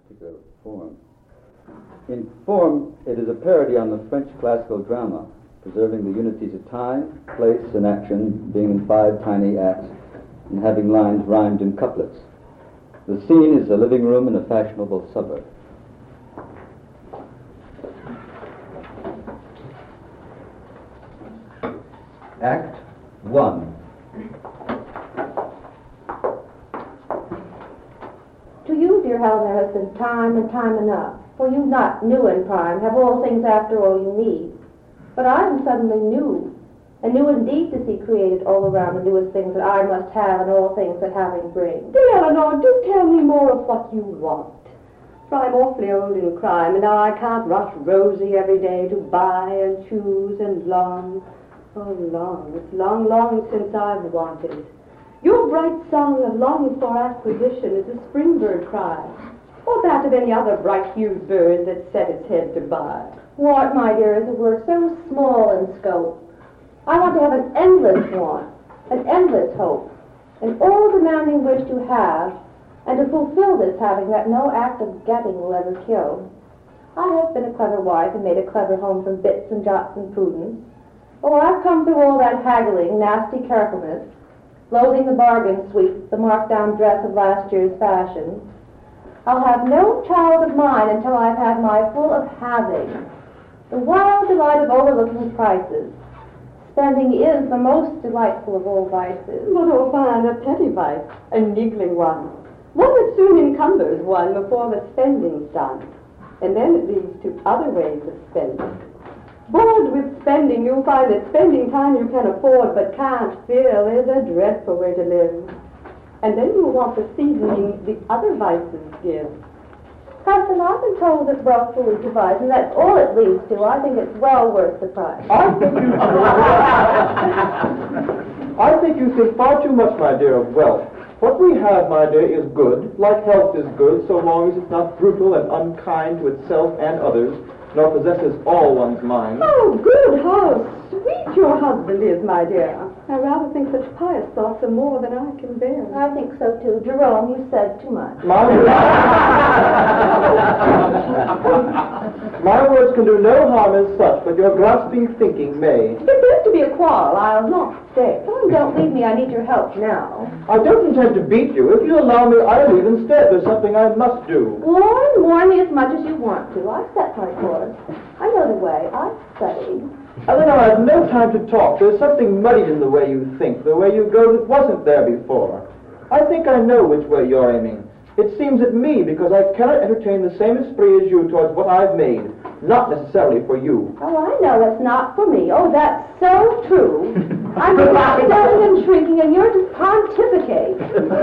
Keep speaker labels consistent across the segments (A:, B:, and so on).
A: particular form. In form, it is a parody on the French classical drama, preserving the unities of time, place, and action, being in 5 tiny acts, and having lines rhymed in couplets. The scene is a living room in a fashionable suburb. Act 1.
B: To you, dear Helen, there has been time and time enough. For you, not new in prime, have all things after all you need. But I am suddenly new, and new indeed to see created all around the newest things that I must have and all things that having bring.
C: Dear Eleanor, do tell me more of what you want. For I'm awfully old in crime, and now I can't rush Rosie every day to buy and choose and long. Oh, long, it's long, long since I've wanted. Your bright song of longing for acquisition is a spring bird cry, or that of any other bright-hued bird that set its head to buy.
B: Want, my dear, is a word so small in scope. I want to have an endless want, an endless hope, an all-demanding wish to have, and to fulfill this having that no act of getting will ever kill. I have been a clever wife and made a clever home from bits and jots and prudence. Oh, I've come through all that haggling, nasty carefulness, loathing the bargain sweep, the marked-down dress of last year's fashion. I'll have no child of mine until I've had my full of having, the wild delight of overlooking prices. Spending is the most delightful of all vices.
C: But oh, find a petty vice, a niggling one that soon encumbers one before the spending's done, and then it leads to other ways of spending. Bored with spending, you'll find that spending time you can afford but can't fill is a dreadful way to live. And then you'll want the seasoning the other vices give.
B: Cousin, I've been told that wealth fully divides, and that's all it leads to. I think it's well worth the price.
D: I think you think far too much, my dear, of wealth. What we have, my dear, is good, like health is good, so long as it's not brutal and unkind to itself and others, nor possesses all one's mind.
C: Oh, good, how sweet your husband is, my dear. I rather think such pious thoughts are more than I can bear.
B: I think so, too. Jerome, you said too much.
D: My words can do no harm as such, but your grasping thinking may.
C: If there's to be a quarrel, I'll not stay.
B: Oh, don't leave me. I need your help now.
D: I don't intend to beat you. If you allow me, I'll leave instead. There's something I must do.
B: Warn me as much as you want to. I've set my course. I know the way. I've studied.
D: Eleanor, I have no time to talk. There's something muddied in the way you think, the way you go that wasn't there before. I think I know which way you're aiming. It seems at me because I cannot entertain the same esprit as you towards what I've made, not necessarily for you.
B: Oh, I know it's not for me. Oh, that's so true. I'm selling and shrinking, and you're to pontificate.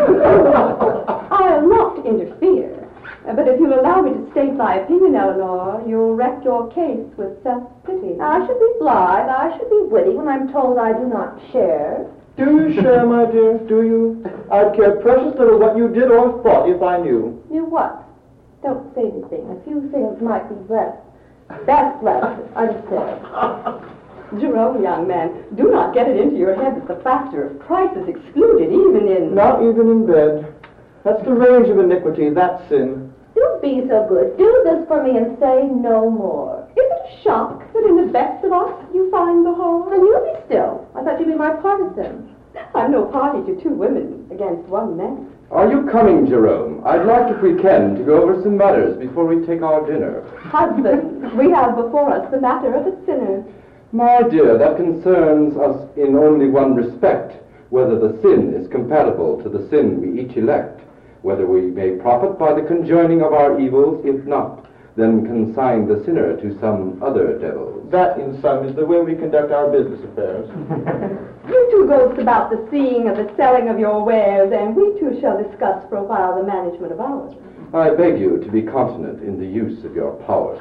C: I'll not interfere. But if you'll allow me to state my opinion, Eleanor, you'll wreck your case with self-pity.
B: I should be blithe, I should be witty when I'm told I do not share.
D: Do you share, my dear? Do you? I'd care precious little what you did or thought if I knew.
B: Knew what? Don't say anything. A few things might be less. Best left, unsaid.
C: Jerome, young man, do not get it into your head that the factor of price is excluded even in...
D: Not even in bed. That's the range of iniquity, that's sin.
B: Do be so good. Do this for me and say no more.
C: Is it a shock that in the best of us you find the whole?
B: And you be still. I thought you'd be my partisan.
C: I'm no party to 2 women against 1 man.
E: Are you coming, Jerome? I'd like, if we can, to go over some matters before we take our dinner.
C: Husband, we have before us the matter of a sinner.
E: My dear, that concerns us in only one respect, whether the sin is compatible to the sin we each elect, whether we may profit by the conjoining of our evils. If not, then consign the sinner to some other devil.
D: That, in sum, is the way we conduct our business affairs.
C: You 2 go about the seeing of the selling of your wares, and we 2 shall discuss for a while the management of ours.
E: I beg you to be continent in the use of your powers.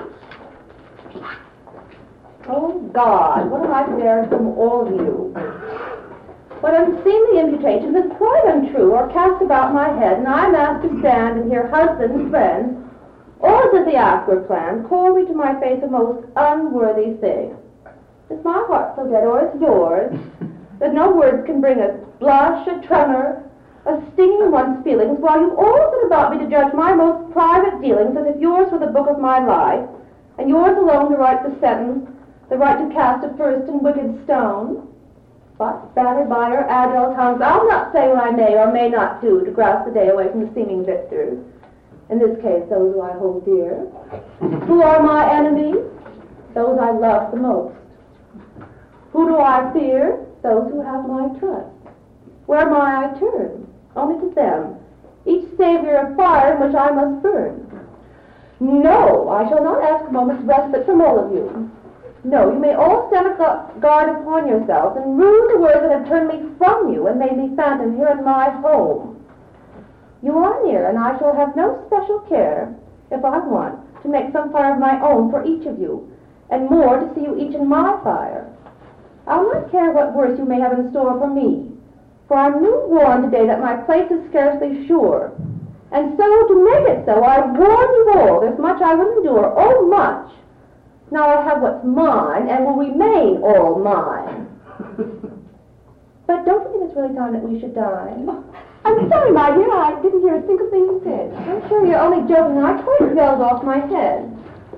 B: Oh, God, what have I dared from all of you? What unseemly imputations is quite untrue or cast about my head, and I'm asked to stand and hear husbands, friends, all as if the act were planned, call me to my face a most unworthy thing. Is my heart so dead, or is yours, that no words can bring a blush, a tremor, of stinging one's feelings while you all sit about me to judge my most private dealings as if yours were the book of my life, and yours alone to write the sentence, the right to cast a first and wicked stone. But, battered by your agile tongues, I'll not say what I may or may not do to grasp the day away from the seeming victors. In this case, those who I hold dear. Who are my enemies? Those I love the most. Who do I fear? Those who have my trust. Where may I turn? Only to them, each savior of fire in which I must burn. No, I shall not ask a moment's respite from all of you. No, you may all stand a guard upon yourselves and rue the words that have turned me from you and made me phantom here in my home. You are near, and I shall have no special care, if I want, to make some fire of my own for each of you, and more to see you each in my fire. I'll not care what worse you may have in store for me, for I'm new warned today that my place is scarcely sure. And so, to make it so, I warn you all, there's much I will endure, oh much. Now I have what's mine, and will remain all mine. But don't you think it's really time that we should dine?
C: I'm sorry, my dear, I didn't hear a single thing you said.
B: I'm sure you're only joking, and I quite yelled off my head.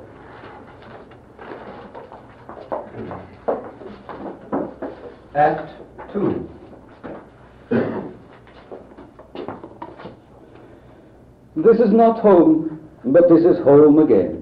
E: Act 2.
A: This is not home, but this is home again.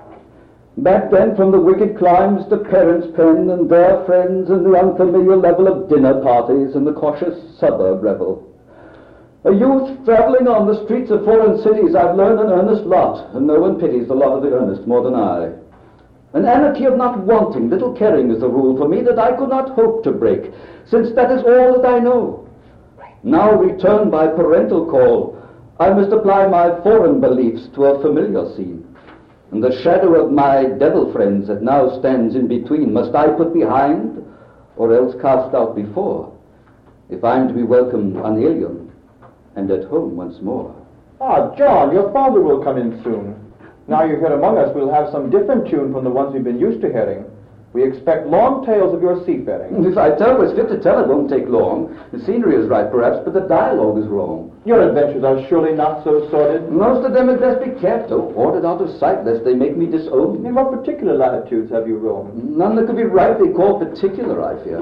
A: Back then from the wicked climes to parents' pen and their friends and the unfamiliar level of dinner parties and the cautious suburb revel. A youth travelling on the streets of foreign cities, I've learned an earnest lot, and no one pities the lot of the earnest more than I. An anarchy of not wanting, little caring is the rule for me that I could not hope to break, since that is all that I know. Now returned by parental call, I must apply my foreign beliefs to a familiar scene. And the shadow of my devil friends that now stands in between must I put behind, or else cast out before, if I'm to be welcomed unalien and at home once more.
D: Ah, John, your father will come in soon. Now you're here among us, we'll have some different tune from the ones we've been used to hearing. We expect long tales of your seafaring.
A: If I tell what's fit to tell, it won't take long. The scenery is right, perhaps, but the dialogue is wrong.
D: Your adventures are surely not so sordid.
A: Most of them had best be kept, or ordered out of sight, lest they make me disown.
D: In what particular latitudes have you roamed?
A: None that could be rightly called particular, I fear.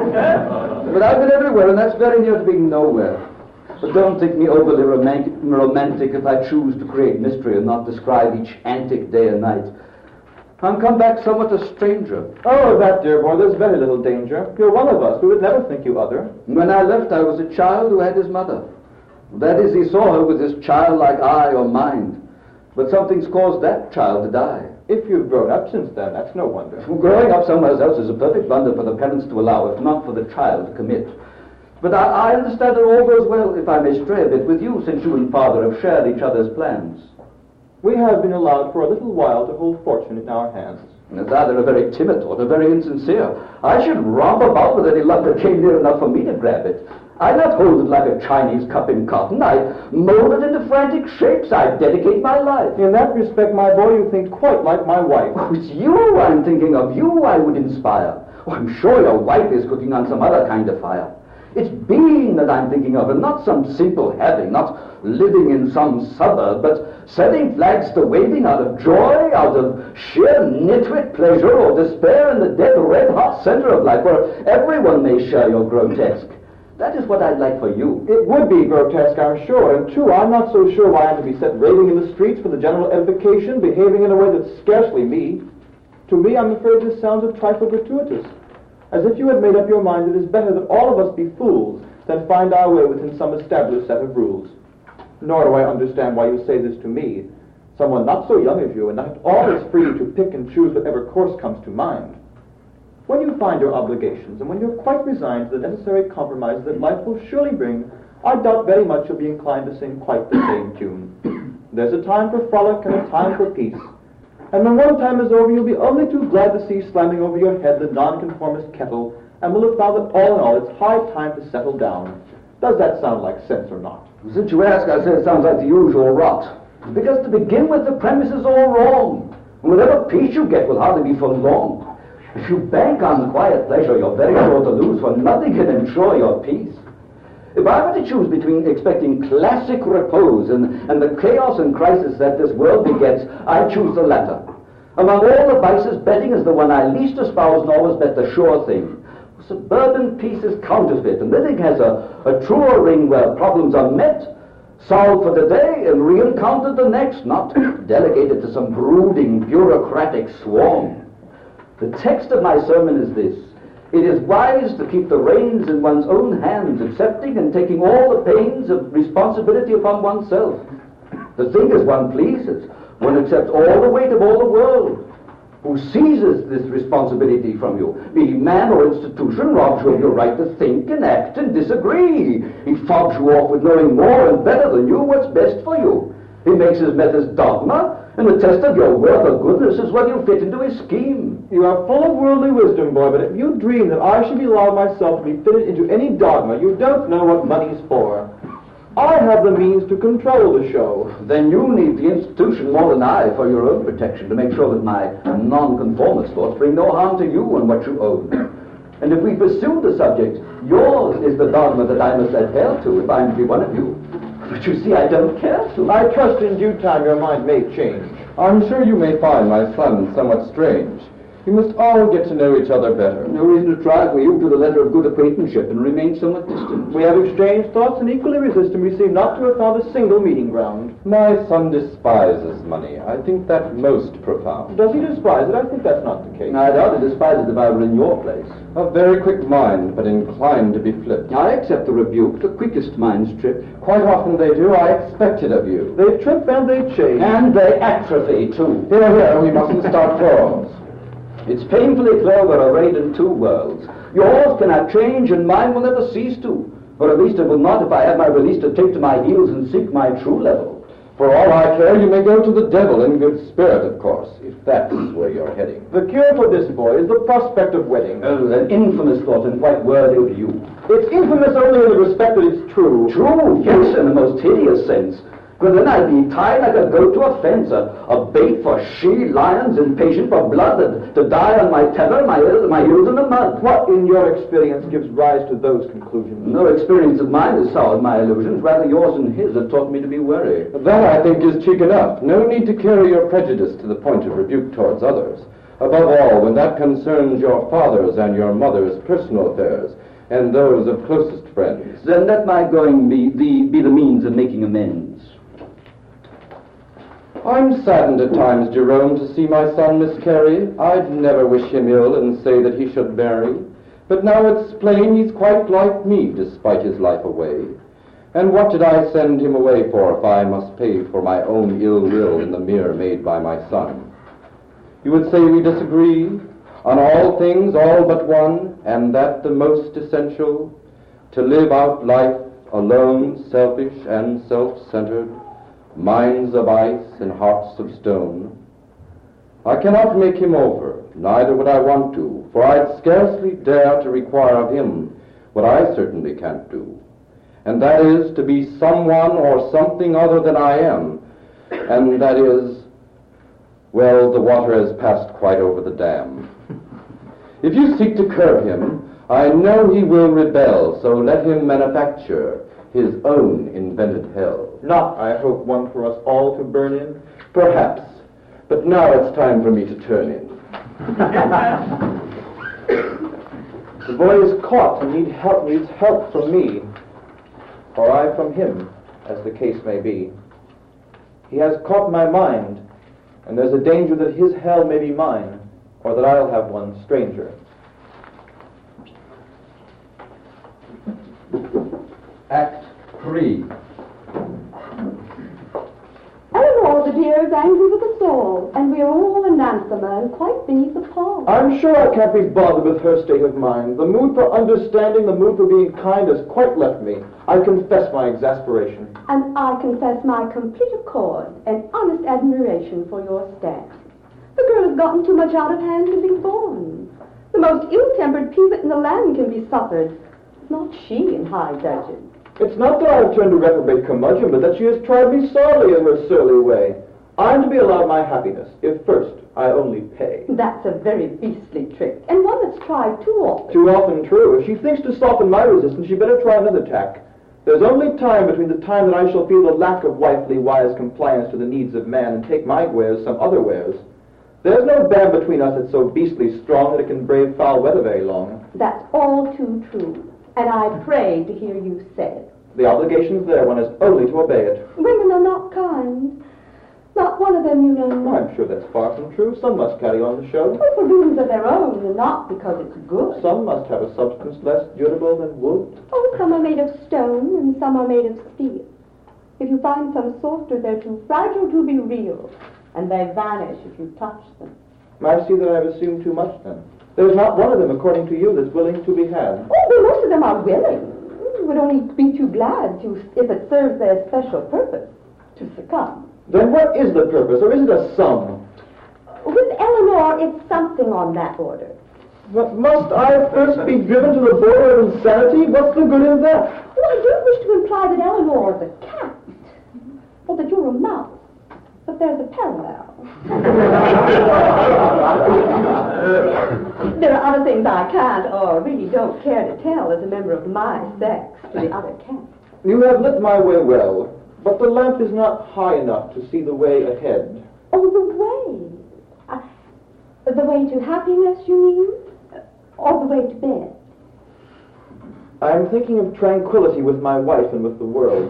A: But I've been everywhere, and that's very near to being nowhere. But don't think me overly romantic if I choose to create mystery and not describe each antic day and night. I'm come back somewhat a stranger.
D: Oh, that, dear boy, there's very little danger. You're one of us. We would never think you other.
A: When I left, I was a child who had his mother. That is, he saw her with his childlike eye or mind. But something's caused that child to die.
D: If you've grown up since then, that's no wonder.
A: Growing up somewhere else is a perfect blunder for the parents to allow, if not for the child to commit. But I understand that all goes well, if I may stray a bit, with you, since you and father have shared each other's plans.
D: We have been allowed for a little while to hold fortune in our hands.
A: It's either a very timid thought or very insincere. I should romp about with any luck that came near enough for me to grab it. I not hold it like a Chinese cup in cotton. I mold it into frantic shapes. I dedicate my life.
D: In that respect, my boy, you think quite like my wife.
A: Oh, it's you I'm thinking of. You I would inspire. Oh, I'm sure your wife is cooking on some other kind of fire. It's being that I'm thinking of, and not some simple having, not living in some suburb, but setting flags to waving out of joy, out of sheer nitwit pleasure or despair in the dead red-hot center of life, where everyone may share your grotesque. That is what I'd like for you.
D: It would be grotesque, I'm sure, and too, I'm not so sure why I'm to be set raving in the streets for the general edification, behaving in a way that's scarcely me. To me, I'm afraid this sounds a trifle gratuitous. As if you had made up your mind it is better that all of us be fools than find our way within some established set of rules. Nor do I understand why you say this to me, someone not so young as you and not always free to pick and choose whatever course comes to mind. When you find your obligations and when you're quite resigned to the necessary compromise that life will surely bring, I doubt very much you'll be inclined to sing quite the same tune. There's a time for frolic and a time for peace. And when one time is over, you'll be only too glad to see slamming over your head the nonconformist kettle, and will have found that all in all it's high time to settle down. Does that sound like sense or not?
A: Since you ask, I say it sounds like the usual rot. Because to begin with, the premise is all wrong. And whatever peace you get will hardly be for long. If you bank on quiet pleasure, you're very sure to lose, for nothing can ensure your peace.
F: If I were to choose between expecting classic repose and the chaos and crisis that this world begets, I'd choose the latter. Among all the vices, betting is the one I least espouse and always bet the sure thing. Suburban peace is counterfeit, and living has a truer ring where problems are met, solved for today, and re-encountered the next, not delegated to some brooding, bureaucratic swarm. The text of my sermon is this: it is wise to keep the reins in one's own hands, accepting and taking all the pains of responsibility upon oneself. The thing as one pleases, one accepts all the weight of all the world. Who seizes this responsibility from you, be man or institution, robs you of your right to think and act and disagree. He fobs you off with knowing more and better than you what's best for you. He makes his methods dogma, and the test of your worth or goodness is whether you fit into his scheme.
D: You are full of worldly wisdom, boy, but if you dream that I should be allowed myself to be fitted into any dogma, you don't know what money's for. I have the means to control the show.
F: Then you need the institution more than I for your own protection, to make sure that my nonconformist thoughts bring no harm to you and what you own. And if we pursue the subject, yours is the dogma that I must adhere to if I'm to be one of you. But you see, I don't care to.
D: I trust in due time your mind may change.
E: I'm sure you may find my son somewhat strange. You must all get to know each other better.
F: No reason to try for you to the letter of good acquaintanceship and remain somewhat distant.
D: We have exchanged thoughts and equally resist, and we seem not to have found a single meeting ground.
E: My son despises money. I think that most profound.
D: Does he despise it? I think that's not the case.
F: I'd hardly despise it if I were in your place.
E: A very quick mind, but inclined to be flipped.
F: I accept the rebuke. The quickest minds trip.
E: Quite often they do. I expect it of you.
D: They trip and they change.
F: And they atrophy, too.
E: Here, we mustn't start quarrels.
F: It's painfully clear we're arrayed in two worlds. Yours cannot change, and mine will never cease to. Or at least it will not if I have my release to take to my heels and seek my true level.
E: For all I care, you may go to the devil in good spirit, of course, if that's where you're heading.
D: The cure for this, boy, is the prospect of wedding.
F: Oh, an infamous thought and quite worthy of you.
D: It's infamous only in the respect that it's true.
F: True, yes, in the most hideous sense. But then I'd be tied like a goat to a fence, a bait for she-lions impatient for blood, to die on my tether, my heels in the mud.
D: What, in your experience, gives rise to those conclusions?
F: No experience of mine has soured my illusions. Rather, yours and his have taught me to be wary.
E: That, I think, is cheek enough. No need to carry your prejudice to the point of rebuke towards others. Above all, when that concerns your father's and your mother's personal affairs, and those of closest friends.
F: Then let my going be the means of making amends.
E: I'm saddened at times, Jerome, to see my son miscarry. I'd never wish him ill and say that he should marry. But now it's plain he's quite like me, despite his life away. And what did I send him away for if I must pay for my own ill will in the mirror made by my son? You would say we disagree on all things, all but one, and that the most essential, to live out life alone, selfish and self-centered, minds of ice and hearts of stone. I cannot make him over, neither would I want to, for I'd scarcely dare to require of him what I certainly can't do, and that is to be someone or something other than I am, and that is, well, the water has passed quite over the dam. If you seek to curb him, I know he will rebel, so let him manufacture his own invented hell.
D: Not, I hope, one for us all to burn in.
E: Perhaps. But now it's time for me to turn in.
D: The boy is caught and needs help from me, or I from him, as the case may be. He has caught my mind, and there's a danger that his hell may be mine, or that I'll have one stranger.
E: Act 3.
B: Eleanor, the dear, is angry with us all, and we are all anathema and quite beneath the pall.
D: I'm sure I can't be bothered with her state of mind. The mood for understanding, the mood for being kind has quite left me. I confess my exasperation.
B: And I confess my complete accord and honest admiration for your stand. The girl has gotten too much out of hand to be born. The most ill-tempered peasant in the land can be suffered, not she in high dudgeon.
D: It's not that I've turned a reprobate curmudgeon, but that she has tried me sorely in her surly way. I'm to be allowed my happiness, if first I only pay.
B: That's a very beastly trick, and one that's tried too often.
D: Too often true. If she thinks to soften my resistance, she better try another tack. There's only time between the time that I shall feel the lack of wifely wise compliance to the needs of man and take my wares some other wares. There's no band between us that's so beastly strong that it can brave foul weather very long.
C: That's all too true, and I pray to hear you say it.
D: The obligation's there, one has only to obey it.
C: Women are not kind. Not one of them, you know.
D: I'm sure that's far from true. Some must carry on the show.
C: Oh, for reasons of their own, and not because it's good.
D: Some must have a substance less durable than wood.
C: Oh, some are made of stone, and some are made of steel. If you find some softer, they're too fragile to be real, and they vanish if you touch them.
D: I see that I've assumed too much, then. There's not one of them, according to you, that's willing to be had.
C: Oh, but most of them are willing. You would only be too glad to, if it serves their special purpose, to succumb.
D: Then what is the purpose, or is it a sum?
C: With Eleanor, it's something on that order.
D: But must I first be driven to the border of insanity? What's the good in that?
C: Well, I don't wish to imply that Eleanor is a cat, or that you're a mouse, but there's a parallel. There are other things I can't or really don't care to tell as a member of my sex to the other cats.
D: You have lit my way well, but the lamp is not high enough to see the way ahead.
C: Oh, the way. The way to happiness, you mean? Or the way to bed?
D: I'm thinking of tranquility with my wife and with the world.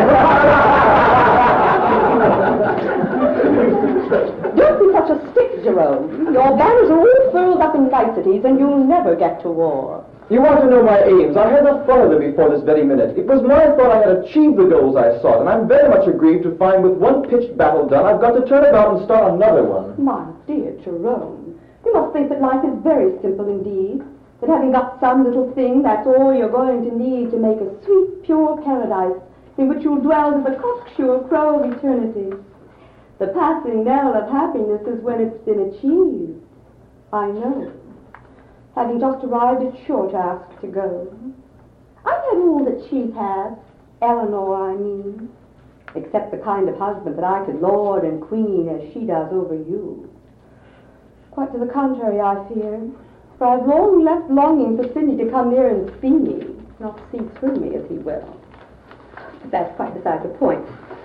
C: Don't be such a stick, Jerome. Your manners are all furled up in niceties, and you'll never get to war.
D: You want to know my aims. I had not thought of them before this very minute. It was my thought I had achieved the goals I sought, and I'm very much aggrieved to find with one pitched battle done, I've got to turn about and start another one.
C: My dear Jerome, you must think that life is very simple indeed. That having got some little thing, that's all you're going to need to make a sweet, pure paradise in which you'll dwell as the cocksure crow of eternity. The passing knell of happiness is when it's been achieved. I know. Having just arrived at short task to go. I've had all that she's had, Eleanor, I mean, except the kind of husband that I could lord and queen as she does over you. Quite to the contrary, I fear, for I've long left longing for Sidney to come near and see me, not see through me, as he will. But that's quite beside the point.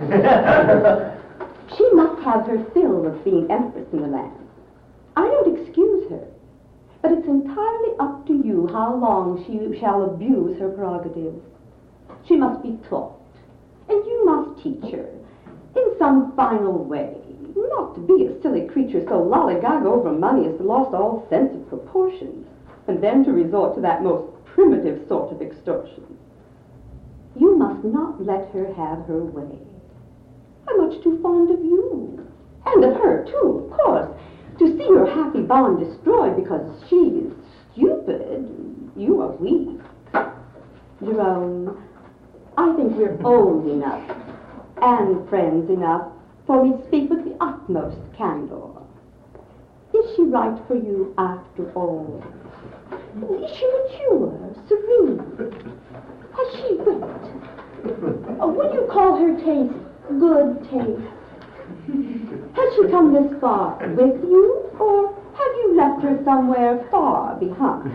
C: She must have her fill of being empress in the land. I don't excuse her. But it's entirely up to you how long she shall abuse her prerogatives. She must be taught, and you must teach her, in some final way, not to be a silly creature so lollygag over money as to lost all sense of proportion, and then to resort to that most primitive sort of extortion. You must not let her have her way. I'm much too fond of you, and of her, too, of course. To see your happy bond destroyed because she is stupid, you are weak. Jerome, I think we're old enough and friends enough for me to speak with the utmost candor. Is she right for you after all? Is she mature, serene? Has she wit? Would you call her taste good taste? Has she come this far with you, or have you left her somewhere far behind?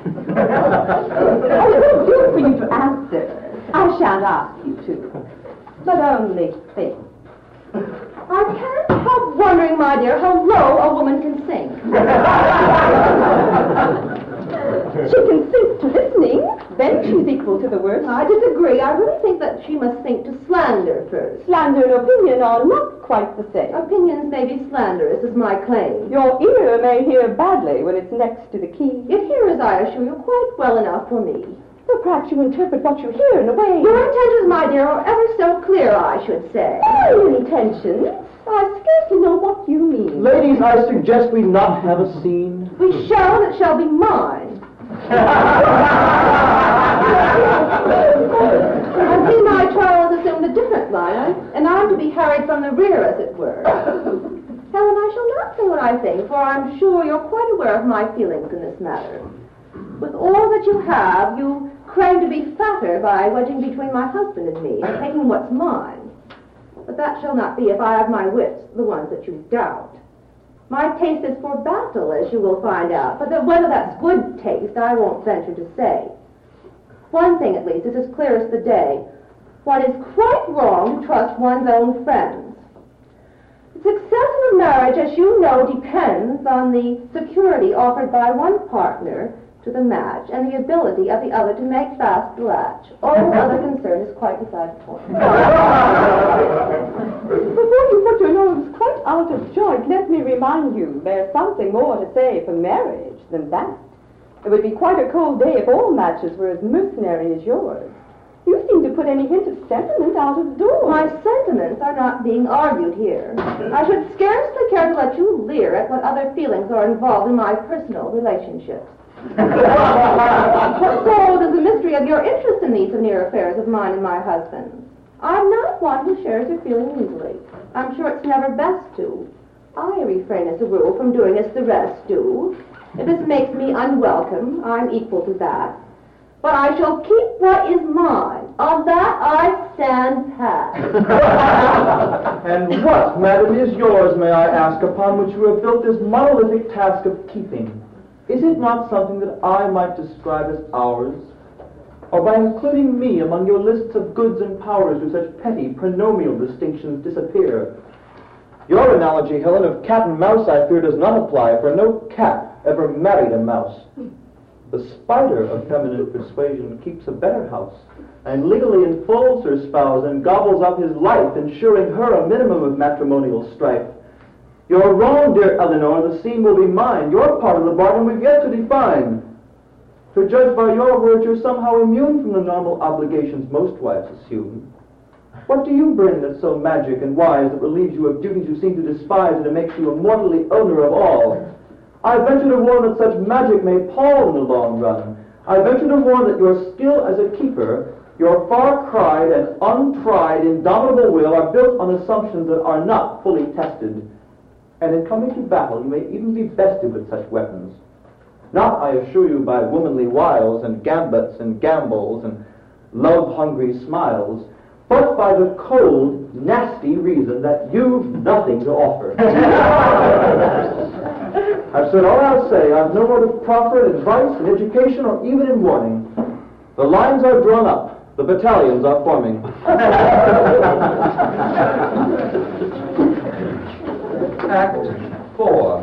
C: It won't do for you to answer. I shan't ask you to. But only think. I can't help wondering, my dear, how low a woman can sink. She can sink to listening, then she's equal to the worst.
B: I disagree. I really think that she must sink to slander first.
C: Slander and opinion are not quite the same.
B: Opinions may be slanderous, is my claim.
C: Your ear may hear badly when it's next to the key.
B: It hears, I assure you, quite well enough for me.
C: Well, perhaps you interpret what you hear in a way.
B: Your intentions, my dear, are ever so clear, I should say.
C: My intentions? I scarcely know what you mean.
D: Ladies, I suggest we not have a scene.
B: We shall, and it shall be mine. I see my trial has assumed a different line, and I'm to be harried from the rear, as it were. Helen, I shall not say what I think, for I'm sure you're quite aware of my feelings in this matter. With all that you have, you crave to be fatter by wedging between my husband and me, and taking what's mine. But that shall not be if I have my wits, the ones that you doubt. My taste is for battle, as you will find out, but whether that's good taste, I won't venture to say. One thing, at least, is as clear as the day. one is quite wrong to trust one's own friends. The success of a marriage, as you know, depends on the security offered by one partner to the match and the ability of the other to make fast the latch. All other concern is quite beside the point.
C: Before you put your nose quite out of joint, let me remind you there's something more to say for marriage than that. It would be quite a cold day if all matches were as mercenary as yours. You seem to put any hint of sentiment out of doors.
B: My sentiments are not being argued here. I should scarcely care to let you leer at what other feelings are involved in my personal relationships. So does the mystery of your interest in these near affairs of mine and my husband's. I'm not one who shares your feelings easily. I'm sure it's never best to. I refrain as a rule from doing as the rest do. If this makes me unwelcome, I'm equal to that. But I shall keep what is mine. Of that I stand fast.
D: And what, madam, is yours, may I ask, upon which you have built this monolithic task of keeping? Is it not something that I might describe as ours? Or by including me among your lists of goods and powers do such petty pronomial distinctions disappear? Your analogy, Helen, of cat and mouse, I fear, does not apply, for no cat ever married a mouse. The spider of feminine persuasion keeps a better house, and legally enfolds her spouse and gobbles up his life, ensuring her a minimum of matrimonial strife. You're wrong, dear Eleanor, the scene will be mine. Your part of the bargain we've yet to define. To judge by your words, you're somehow immune from the normal obligations most wives assume. What do you bring that's so magic and wise that relieves you of duties you seem to despise and that makes you immortally owner of all? I venture to warn that such magic may pall in the long run. I venture to warn that your skill as a keeper, your far-cried and untried indomitable will are built on assumptions that are not fully tested. And in coming to battle, you may even be bested with such weapons. Not, I assure you, by womanly wiles and gambots and gambols and love-hungry smiles, but by the cold, nasty reason that you've nothing to offer. I've said all I'll say. I've no more to proffer in advice, in education, or even in warning. The lines are drawn up. The battalions are forming.
E: Act 4.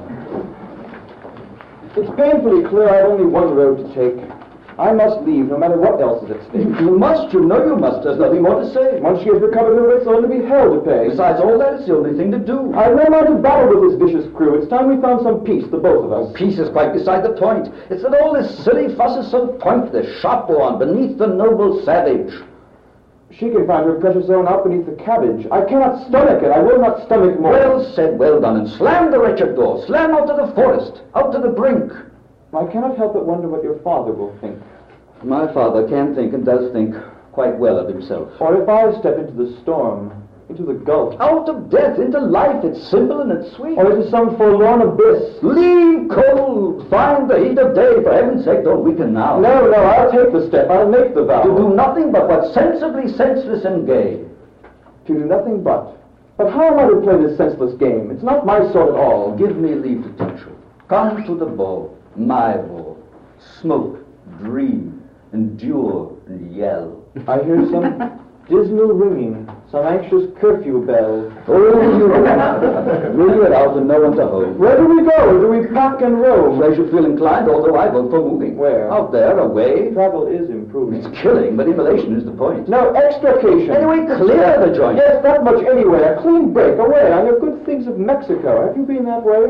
D: It's painfully clear I have only one road to take. I must leave, no matter what else is at stake.
F: You must, you know you must. There's nothing more to say.
D: Once she has recovered her wits, there'll only be hell to pay.
F: Besides all that, it's the only thing to do.
D: I've no mind to battle with this vicious crew. It's time we found some peace, the both of us.
F: Peace is quite beside the point. It's that all this silly fuss is so pointless, shopborn, beneath the noble savage.
D: She can find her precious own out beneath the cabbage. I cannot stomach it. I will not stomach more.
F: Well said, well done, and slam the wretched door. Slam out to the forest, out to the brink.
D: I cannot help but wonder what your father will think.
F: My father can think and does think quite well of himself.
D: Or if I step into the storm, into the gulf.
F: Out of death, into life. It's simple and it's sweet.
D: Or into some forlorn abyss.
F: Leave cold. Find the heat of day. For heaven's sake, don't weaken now.
D: No, I'll take the step. I'll make the vow.
F: To do nothing but what's sensibly senseless and gay.
D: To do nothing but. But how am I to play this senseless game? It's not my sort at all.
F: Give me leave to touch you. Come to the ball. My ball. Smoke. Dream. Endure and yell.
D: I hear some dismal ringing, some anxious curfew bell.
F: Oh, you ring it out and no one to hold.
D: Where do we go? Do we pack and roam?
F: Where you feel inclined, although I vote for moving.
D: Where?
F: Out there, away.
D: Travel is improving.
F: It's killing, but immolation is the point.
D: No, extrication.
F: Anyway, clear the joint.
D: Yes, that much anyway. A clean break, away. I hear good things of Mexico. Have you been that way?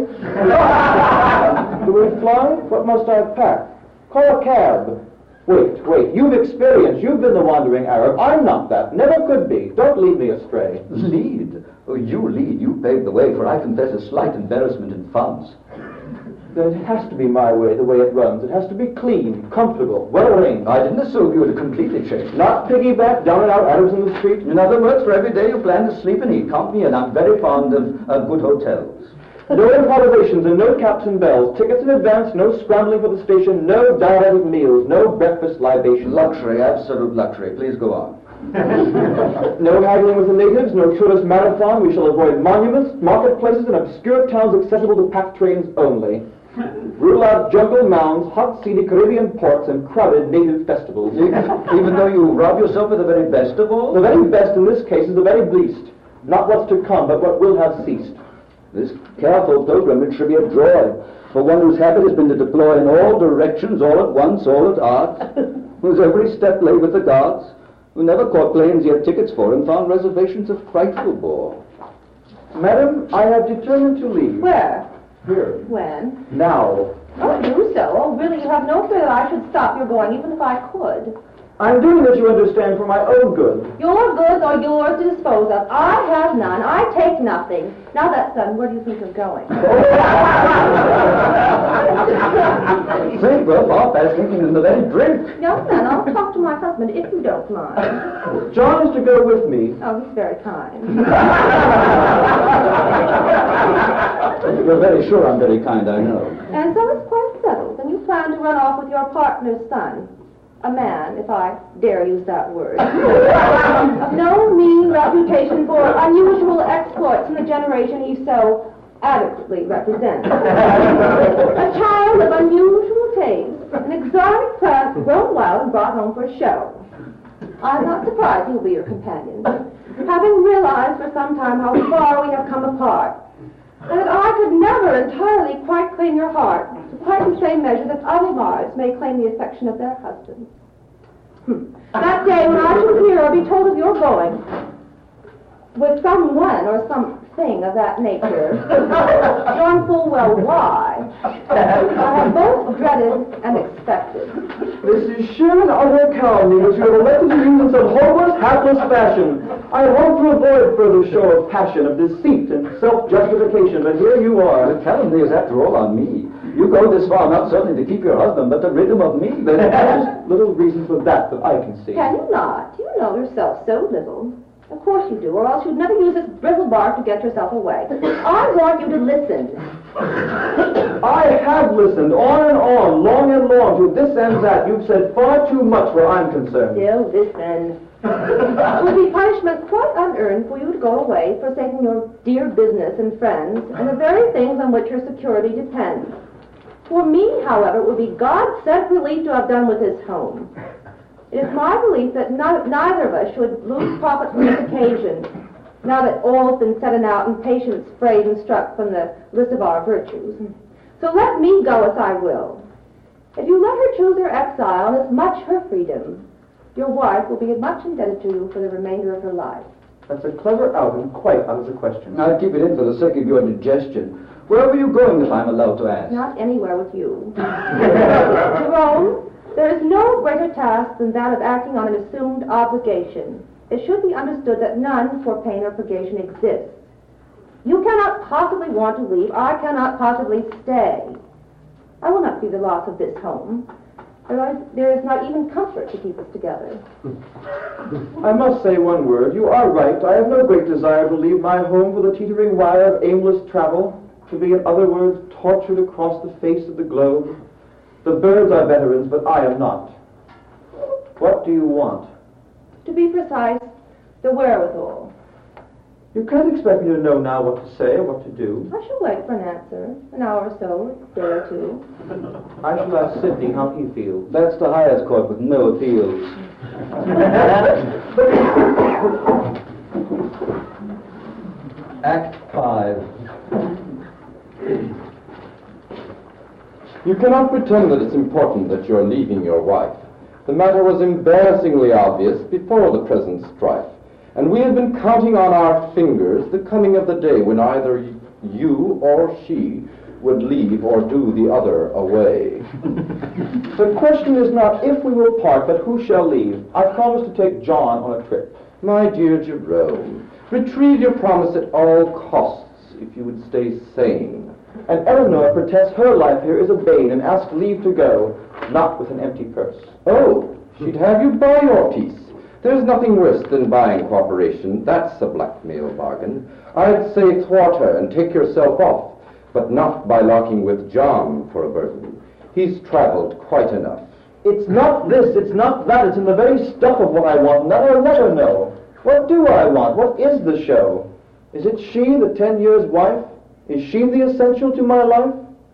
D: Do we fly? What must I pack? Call a cab. Wait, you've experienced. You've been the wandering Arab. I'm not that. Never could be. Don't lead me astray.
F: Lead? Oh, you lead. You pave the way, for I confess a slight embarrassment in funds.
D: Then it has to be my way, the way it runs. It has to be clean, comfortable, well arranged.
F: I didn't assume you would completely change.
D: Not piggyback down and out Arabs in the street.
F: In other words, for every day you plan to sleep and eat. Count me in. I'm very fond of good hotels.
D: No improvisations and no caps and bells. Tickets in advance, no scrambling for the station, no diuretic meals, no breakfast libations.
F: Luxury, absolute luxury. Please go on.
D: No haggling with the natives, no tourist marathon. We shall avoid monuments, marketplaces, and obscure towns accessible to pack trains only. Rule out jungle mounds, hot, seedy Caribbean ports, and crowded native festivals.
F: Even though you rob yourself of the very best of all?
D: The very best in this case is the very least. Not what's to come, but what will have ceased.
F: This careful pilgrimage should be a joy for one whose habit has been to deploy in all directions, all at once, all at odds, whose every step lay with the gods, who never caught planes yet tickets for, and found reservations a frightful bore.
D: Madam, I have determined to leave.
B: Where?
D: Here.
B: When?
D: Now.
B: Oh, do so. Oh, really, you have no fear that I should stop your going, even if I could.
D: I'm doing this, you understand, for my own good.
B: Your goods are yours to dispose of. I have none. I take nothing. Now that, son, where do you think you're going?
F: Think, well, Bob, that's thinking in the very drink.
B: No, son, I'll talk to my husband if you don't mind.
D: John is to go with me.
B: Oh, he's very kind.
F: You're very sure I'm very kind, I know.
B: And so it's quite settled, and you plan to run off with your partner's son. A man, if I dare use that word, of no mean reputation for unusual exploits in the generation he so adequately represents. A child of unusual taste, an exotic plant grown wild and brought home for a show. I'm not surprised he'll be your companion, having realized for some time how far we have come apart, and that I could never entirely quite claim your heart, to quite the same measure that other wives may claim the affection of their husbands. That day when I shall hear or be told of your going, with someone or something of that nature, knowing full well why, I have both dreaded and expected.
D: This is sheer and utter calumny which you have elected to use in some hopeless, hapless fashion. I had hoped to avoid further show of passion, of deceit, and self-justification, but here you are.
F: The calumny is, after all, on me. You go this far not certainly to keep your husband, but to rid him of me.
D: There's little reason for that I can see.
B: Can you not? You know yourself so little. Of course you do, or else you'd never use this bristle bark to get yourself away. I want you to listen.
D: I have listened on and on, long and long, to this and that. You've said far too much where I'm concerned.
B: Still listen. It would be punishment quite unearned for you to go away, forsaking your dear business and friends, and the very things on which your security depends. For me, however, it would be God-sent relief to have done with his home. It is my belief that neither of us should lose profit from this occasion, now that all has been settled out and patience frayed and struck from the list of our virtues. So let me go as I will. If you let her choose her exile and as much her freedom, your wife will be much indebted to you for the remainder of her life.
D: That's a clever out and quite out of the question.
F: I'll keep it in for the sake of your digestion. Where were you going, if I'm allowed to ask?
B: Not anywhere with you. Jerome, there is no greater task than that of acting on an assumed obligation. It should be understood that none for pain or purgation exists. You cannot possibly want to leave. I cannot possibly stay. I will not see the loss of this home. There is not even comfort to keep us together.
D: I must say one word. You are right. I have no great desire to leave my home for the teetering wire of aimless travel, to be, in other words, tortured across the face of the globe. The birds are veterans, but I am not. What do you want?
B: To be precise, the wherewithal.
D: You can't expect me to know now what to say or what to do.
B: I shall wait for an answer, an hour or so, a day or two.
D: I shall ask Sidney how he feels.
F: That's the highest court with no appeals. Act 5.
E: You cannot pretend that it's important that you're leaving your wife. The matter was embarrassingly obvious before the present strife, and we have been counting on our fingers the coming of the day when either you or she would leave or do the other away.
D: The question is not if we will part, but who shall leave. I promised to take John on a trip.
E: My dear Jerome, retrieve your promise at all costs if you would stay sane.
D: And Eleanor protests her life here is a bane and asks leave to go, not with an empty purse.
E: Oh, she'd have you buy your peace. There's nothing worse than buying cooperation. That's a blackmail bargain. I'd say thwart her and take yourself off, but not by locking with John for a burden. He's traveled quite enough.
D: It's not this, it's not that, it's in the very stuff of what I want, and that I'll let her know. What do I want? What is the show? Is it she, the 10 years' wife? Is she the essential to my life?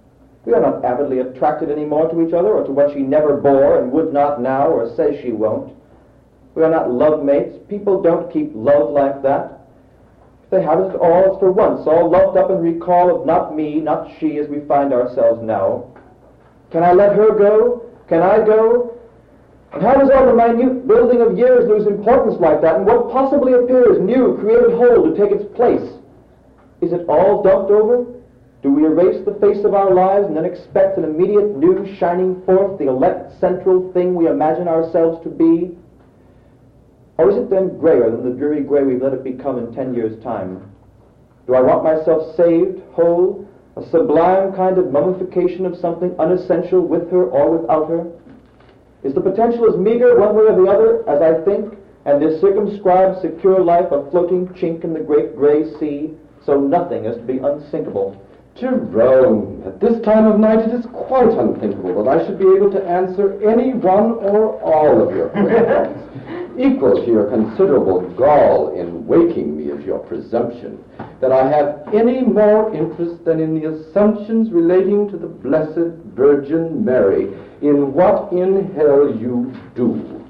D: We are not avidly attracted anymore to each other, or to what she never bore and would not now, or says she won't. We are not love mates. People don't keep love like that. If they have it at all, it's for once, all loved up in recall of not me, not she, as we find ourselves now. Can I let her go? Can I go? And how does all the minute building of years lose importance like that, and what possibly appears new, created whole to take its place? Is it all dumped over? Do we erase the face of our lives and then expect an immediate new shining forth, the elect central thing we imagine ourselves to be? Or is it then grayer than the dreary gray we've let it become in 10 years' time? Do I want myself saved, whole, a sublime kind of mummification of something unessential with her or without her? Is the potential as meager one way or the other as I think, and this circumscribed, secure life a floating chink in the great gray sea, so nothing is to be unsinkable?
E: Jerome, at this time of night it is quite unthinkable that I should be able to answer any one or all of your questions. Equal to your considerable gall in waking me is your presumption that I have any more interest than in the assumptions relating to the Blessed Virgin Mary, in what in hell you do.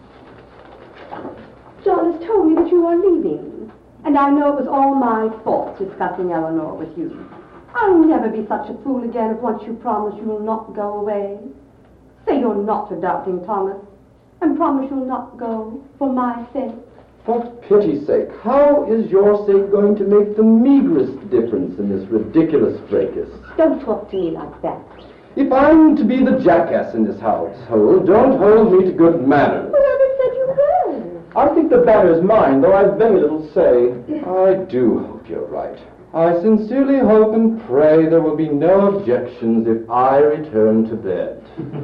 C: John has told me that you are leaving, and I know it was all my fault discussing Eleanor with you. I'll never be such a fool again if once you promise you will not go away. Say you're not adopting Thomas, and promise you'll not go for my sake.
E: For pity's sake, how is your sake going to make the meagerest difference in this ridiculous fracas?
C: Don't talk to me like that.
E: If I'm to be the jackass in this household, don't hold me to good manners.
C: Whoever said you were?
D: I think the banner is mine, though I've very little say.
E: I do hope you're right. I sincerely hope and pray there will be no objections if I return to bed.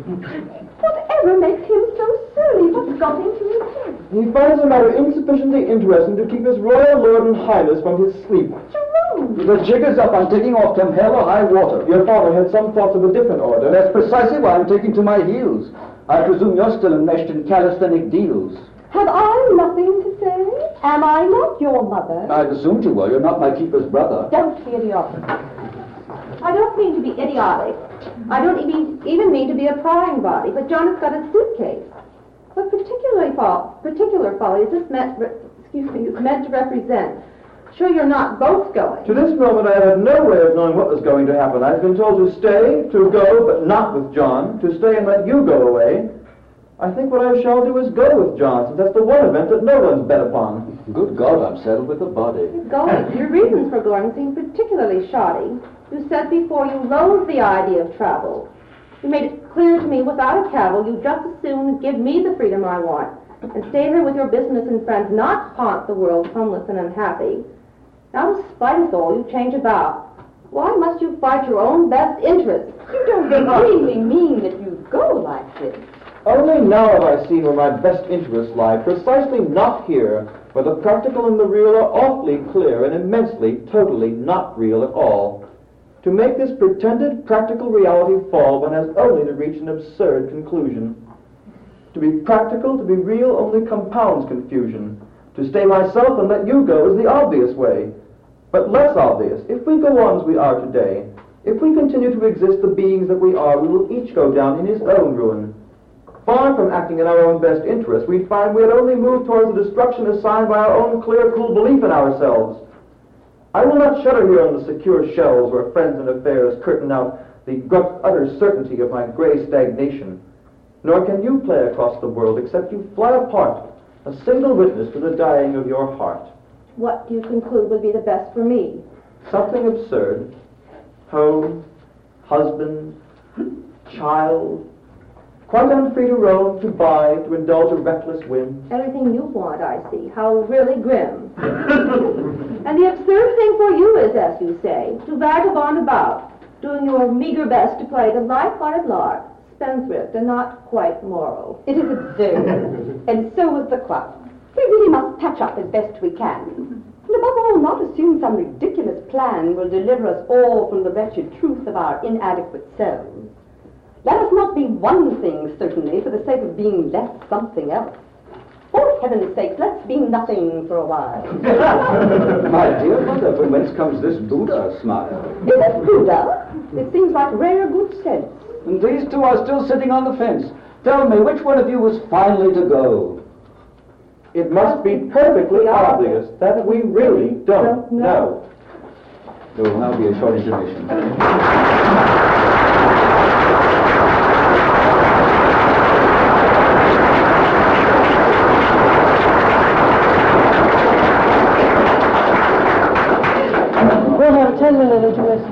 C: Whatever makes him so surly? What's got into his head?
D: He finds the matter insufficiently interesting to keep his royal lord and highness from his sleep.
C: Jerome!
F: The jig is up. I'm taking off come hell or high water.
D: Your father had some thoughts of a different order.
F: That's precisely why I'm taking to my heels. I presume you're still enmeshed in calisthenic deals.
C: Have I nothing to say? Am I not your mother?
F: I'd assumed you were. You're not my keeper's brother.
C: Don't be idiotic.
B: I don't mean to be idiotic. I don't even mean to be a prying body, but John has got a suitcase. What particular folly is this meant to represent? Sure you're not both going.
D: To this moment, I had no way of knowing what was going to happen. I've been told to stay, to go, but not with John, to stay and let you go away. I think what I shall do is go with John, since that's the one event that no one's bet upon.
F: Good God, I'm settled with the body.
B: Going. Your reasons for going seem particularly shoddy. You said before you loathed the idea of travel. You made it clear to me without a cavil you'd just as soon give me the freedom I want and stay here with your business and friends, not haunt the world homeless and unhappy. Now, despite us all, you change about. Why must you fight your own best interests?
C: You don't really mean that you go like this.
D: Only now have I seen where my best interests lie, precisely not here, where the practical and the real are awfully clear and immensely, totally not real at all. To make this pretended practical reality fall, one has only to reach an absurd conclusion. To be practical, to be real, only compounds confusion. To stay myself and let you go is the obvious way. But less obvious, if we go on as we are today, if we continue to exist the beings that we are, we will each go down in his own ruin. Far from acting in our own best interest, we'd find we had only moved towards the destruction assigned by our own clear, cool belief in ourselves. I will not shudder here on the secure shelves where friends and affairs curtain out the utter certainty of my gray stagnation. Nor can you play across the world except you fly apart, a single witness to the dying of your heart.
B: What do you conclude would be the best for me?
D: Something absurd. Home, husband, child, quite unfree to roam, to buy, to indulge a reckless whim.
B: Everything you want, I see. How really grim. And the absurd thing for you is, as you say, to vagabond about, doing your meager best to play the light-hearted lark, spendthrift and not quite moral.
C: It is absurd, and so is the club. We really must patch up as best we can. And above all, not assume some ridiculous plan will deliver us all from the wretched truth of our inadequate selves. Let us not be one thing, certainly, for the sake of being less something else. For heaven's sake, let's be nothing for a while.
F: My dear mother, from whence comes this Buddha smile?
C: Is it Buddha? It seems like rare good sense.
F: And these two are still sitting on the fence. Tell me, which one of you is finally to go?
D: It must be perfectly obvious that we really don't know.
F: There will now be a short intermission.
C: We'll have a 10-minute intermission.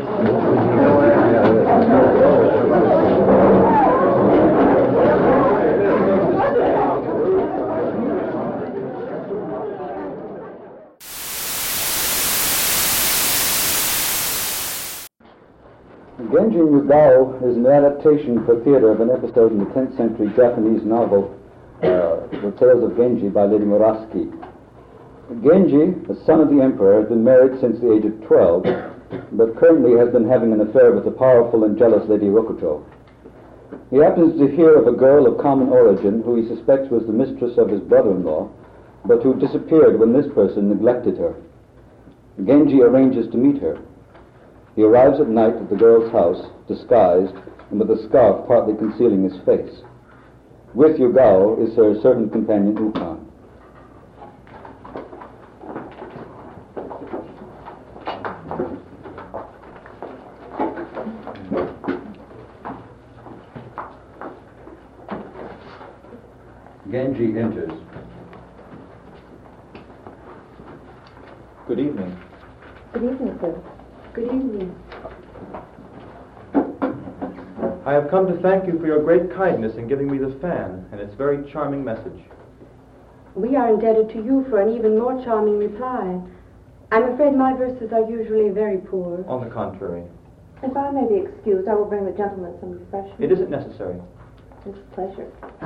A: Genji Yugao is an adaptation for theater of an episode in the 10th century Japanese novel, The Tales of Genji by Lady Murasaki. Genji, the son of the emperor, has been married since the age of 12, but currently has been having an affair with the powerful and jealous Lady Rokujo. He happens to hear of a girl of common origin who he suspects was the mistress of his brother-in-law, but who disappeared when this person neglected her. Genji arranges to meet her. He arrives at night at the girl's house, disguised and with a scarf partly concealing his face. With Yugao is her servant companion Ukan.
F: Genji enters.
D: Good evening.
B: Good evening, sir. Good evening.
D: I have come to thank you for your great kindness in giving me the fan and its very charming message.
C: We are indebted to you for an even more charming reply. I'm afraid my verses are usually very poor.
D: On the contrary,
B: If I may be excused, I will bring the gentleman some refreshment.
D: it isn't necessary.
B: It's a pleasure.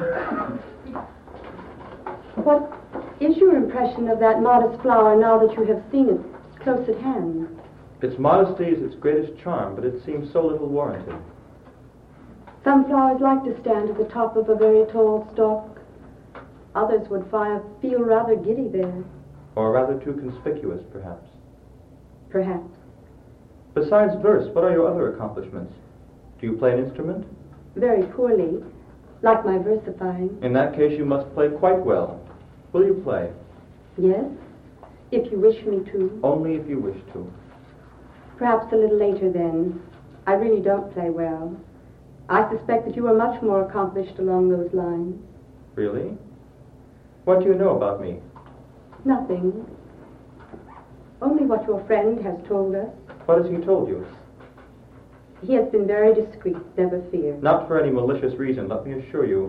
C: What is your impression of that modest flower now that you have seen it close at hand?
D: Its modesty is its greatest charm, but it seems so little warranted.
C: Some flowers like to stand at the top of a very tall stalk. Others would feel rather giddy there.
D: Or rather too conspicuous, perhaps.
C: Perhaps.
D: Besides verse, what are your other accomplishments? Do you play an instrument?
C: Very poorly, like my versifying.
D: In that case, you must play quite well. Will you play?
C: Yes, if you wish me to.
D: Only if you wish to.
C: Perhaps a little later then. I really don't play well. I suspect that you are much more accomplished along those lines.
D: Really? What do you know about me?
C: Nothing. Only what your friend has told us.
D: What has he told you?
C: He has been very discreet, never fear.
D: Not for any malicious reason, let me assure you.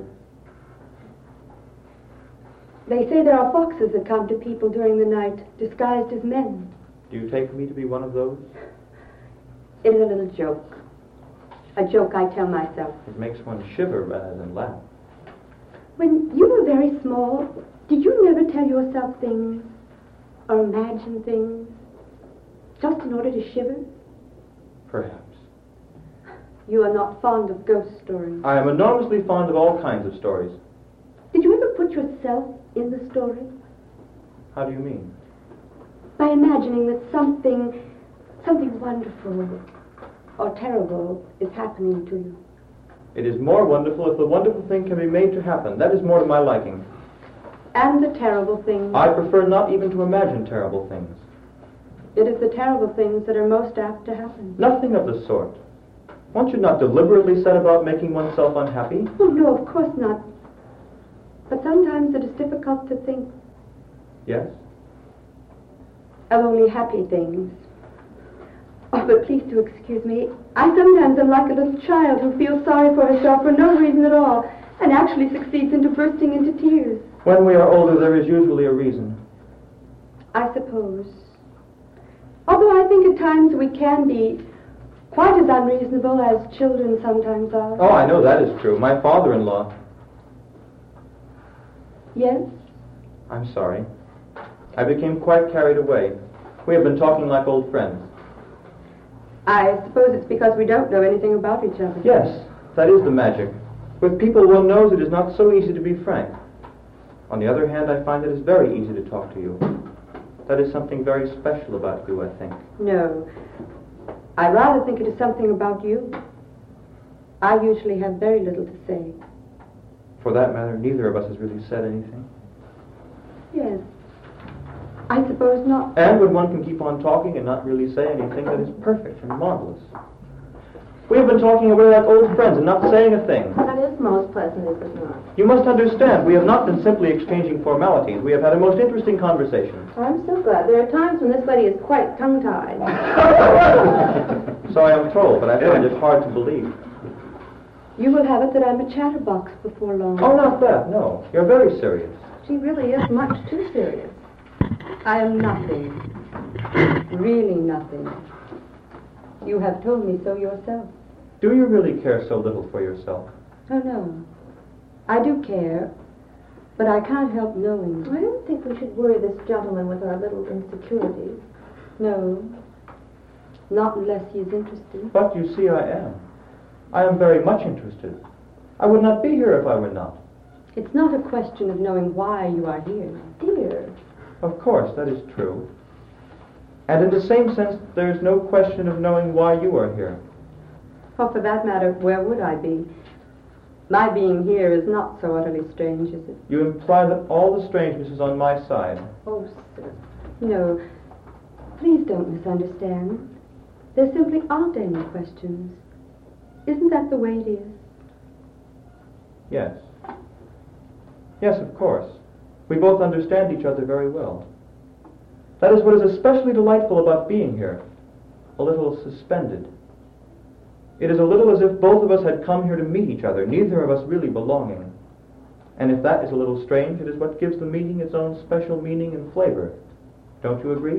C: They say there are foxes that come to people during the night, disguised as men.
D: Do you take me to be one of those?
C: It is a little joke. A joke I tell myself.
D: It makes one shiver rather than laugh.
C: When you were very small, did you never tell yourself things or imagine things just in order to shiver?
D: Perhaps.
C: You are not fond of ghost stories.
D: I am enormously fond of all kinds of stories.
C: Did you ever put yourself in the story?
D: How do you mean?
C: By imagining that something wonderful or terrible is happening to you.
D: It is more wonderful if the wonderful thing can be made to happen. That is more to my liking.
C: And the terrible things.
D: I prefer not even to imagine terrible things.
C: It is the terrible things that are most apt to happen.
D: Nothing of the sort. One should not deliberately set about making oneself unhappy.
C: Oh, no, of course not. But sometimes it is difficult to think
D: Yes?
C: of only happy things. Oh, but please do excuse me. I sometimes am like a little child who feels sorry for herself for no reason at all and actually succeeds into bursting into tears.
D: When we are older, there is usually a reason.
C: I suppose. Although I think at times we can be quite as unreasonable as children sometimes are.
D: Oh, I know that is true. My father-in-law.
C: Yes?
D: I'm sorry. I became quite carried away. We have been talking like old friends.
C: I suppose it's because we don't know anything about each other.
D: Yes, that is the magic. With people one knows, it is not so easy to be frank. On the other hand, I find it is very easy to talk to you. That is something very special about you, I think.
C: No. I rather think it is something about you. I usually have very little to say.
D: For that matter, neither of us has really said anything.
C: Yes. I suppose not.
D: And when one can keep on talking and not really say anything, that is perfect and marvelous. We have been talking away like old friends and not saying a thing.
B: That is most pleasant, is it not?
D: You must understand, we have not been simply exchanging formalities. We have had a most interesting conversation.
B: I'm so glad. There are times when this lady is quite tongue-tied.
D: So I am told, but I find it hard to believe.
C: You will have it that I'm a chatterbox before long.
D: Oh, not that, no. You're very serious.
B: She really is much too serious.
C: I am nothing. Really nothing. You have told me so yourself.
D: Do you really care so little for yourself?
C: Oh, no. I do care, but I can't help knowing.
B: I don't think we should worry this gentleman with our little insecurities.
C: No. Not unless he is interested.
D: But you see, I am. I am very much interested. I would not be here if I were not.
C: It's not a question of knowing why you are here.
B: Dear.
D: Of course, that is true. And in the same sense, there is no question of knowing why you are here.
C: Or for that matter, where would I be? My being here is not so utterly strange, is it?
D: You imply that all the strangeness is on my side.
C: Oh, sir. No. Please don't misunderstand. There simply aren't any questions. Isn't that the way it is?
D: Yes. Yes, of course. We both understand each other very well. That is what is especially delightful about being here. A little suspended. It is a little as if both of us had come here to meet each other, neither of us really belonging. And if that is a little strange, it is what gives the meeting its own special meaning and flavor. Don't you agree?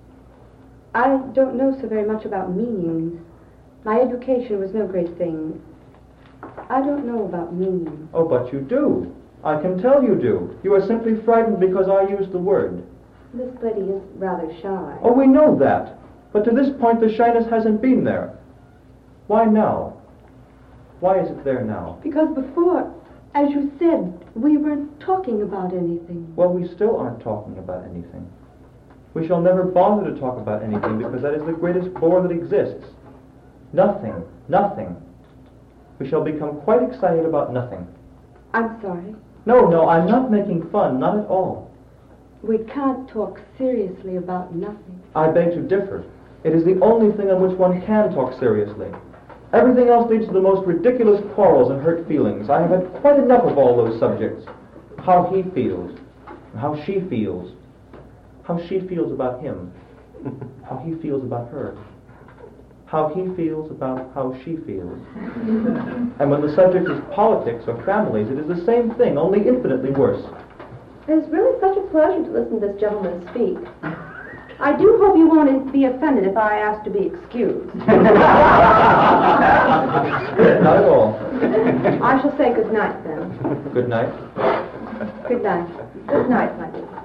C: I don't know so very much about meanings. My education was no great thing. I don't know about meanings.
D: Oh, but you do. I can tell you do. You are simply frightened because I used the word.
B: This lady is rather shy.
D: Oh, we know that. But to this point, the shyness hasn't been there. Why now? Why is it there now?
C: Because before, as you said, we weren't talking about anything.
D: Well, we still aren't talking about anything. We shall never bother to talk about anything because that is the greatest bore that exists. Nothing. Nothing. We shall become quite excited about nothing.
C: I'm sorry.
D: No, I'm not making fun, not at all.
C: We can't talk seriously about nothing.
D: I beg to differ. It is the only thing on which one can talk seriously. Everything else leads to the most ridiculous quarrels and hurt feelings. I have had quite enough of all those subjects. How he feels, how she feels, how she feels about him, how he feels about her, how he feels about how she feels. And when the subject is politics or families, it is the same thing, only infinitely worse.
B: It's really such a pleasure to listen to this gentleman speak. I do hope you won't be offended if I ask to be excused.
D: Not at all.
B: I shall say good night then.
D: Good night.
C: Good night.
B: Good night, my dear.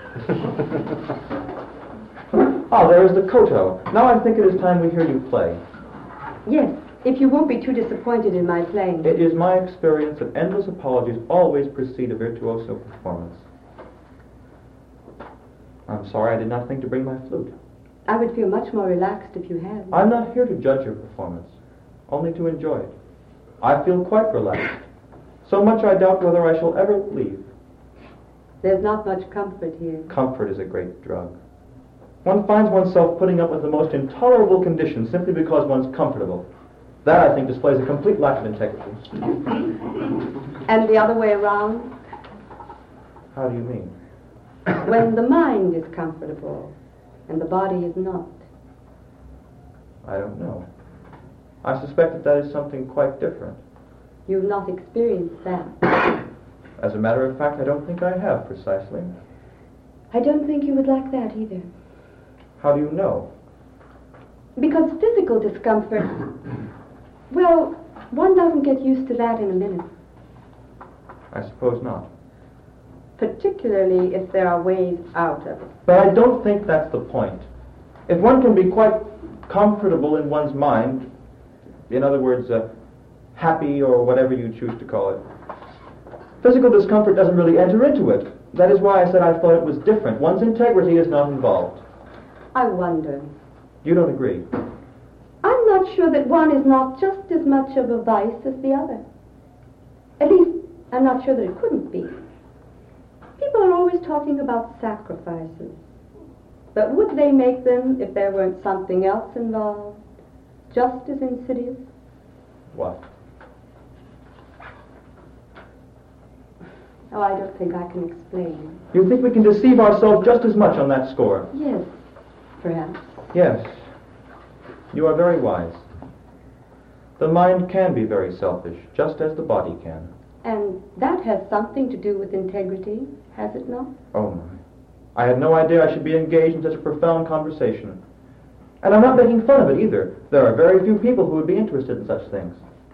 D: Ah, there is the koto. Now I think it is time we hear you play.
C: Yes, if you won't be too disappointed in my playing.
D: It is my experience that endless apologies always precede a virtuoso performance. I'm sorry I did not think to bring my flute.
C: I would feel much more relaxed if you had.
D: I'm not here to judge your performance, only to enjoy it. I feel quite relaxed. So much I doubt whether I shall ever leave.
C: There's not much comfort here.
D: Comfort is a great drug. One finds oneself putting up with the most intolerable conditions simply because one's comfortable. That, I think, displays a complete lack of integrity.
C: And the other way around?
D: How do you mean?
C: When the mind is comfortable and the body is not.
D: I don't know. I suspect that is something quite different.
C: You've not experienced that.
D: As a matter of fact, I don't think I have precisely.
C: I don't think you would like that either.
D: How do you know?
C: Because physical discomfort, well, one doesn't get used to that in a minute.
D: I suppose not.
C: Particularly if there are ways out of it.
D: But I don't think that's the point. If one can be quite comfortable in one's mind, in other words, happy or whatever you choose to call it, Physical discomfort doesn't really enter into it. That is why I said I thought it was different. One's integrity is not involved.
C: I wonder.
D: You don't agree?
C: I'm not sure that one is not just as much of a vice as the other. At least, I'm not sure that it couldn't be. People are always talking about sacrifices. But would they make them if there weren't something else involved, just as insidious?
D: What?
C: Oh, I don't think I can explain.
D: You think we can deceive ourselves just as much on that score?
C: Yes, perhaps.
D: Yes. You are very wise. The mind can be very selfish, just as the body can.
C: And that has something to do with integrity, has it not?
D: Oh, my. I had no idea I should be engaged in such a profound conversation. And I'm not making fun of it either. There are very few people who would be interested in such things.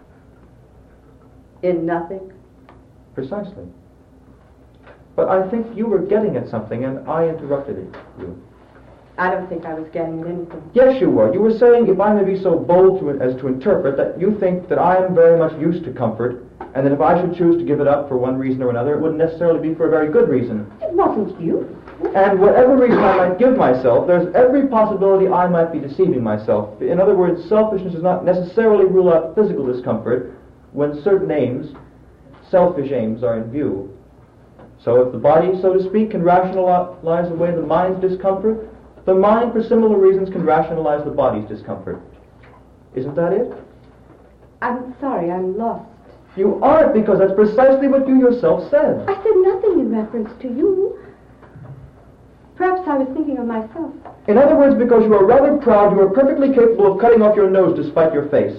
C: In nothing?
D: Precisely. But I think you were getting at something, and I interrupted you.
C: I don't think I was getting at anything.
D: Yes, you were. You were saying, if I may be so bold as to interpret, that you think that I am very much used to comfort, and that if I should choose to give it up for one reason or another, it wouldn't necessarily be for a very good reason.
C: It wasn't you.
D: And whatever reason I might give myself, there's every possibility I might be deceiving myself. In other words, selfishness does not necessarily rule out physical discomfort when certain aims, selfish aims, are in view. So if the body, so to speak, can rationalize away the mind's discomfort, the mind, for similar reasons, can rationalize the body's discomfort. Isn't that it?
C: I'm sorry, I'm lost.
D: You aren't, because that's precisely what you yourself said.
C: I said nothing in reference to you. Perhaps I was thinking of myself.
D: In other words, because you are rather proud, you are perfectly capable of cutting off your nose to spite your face.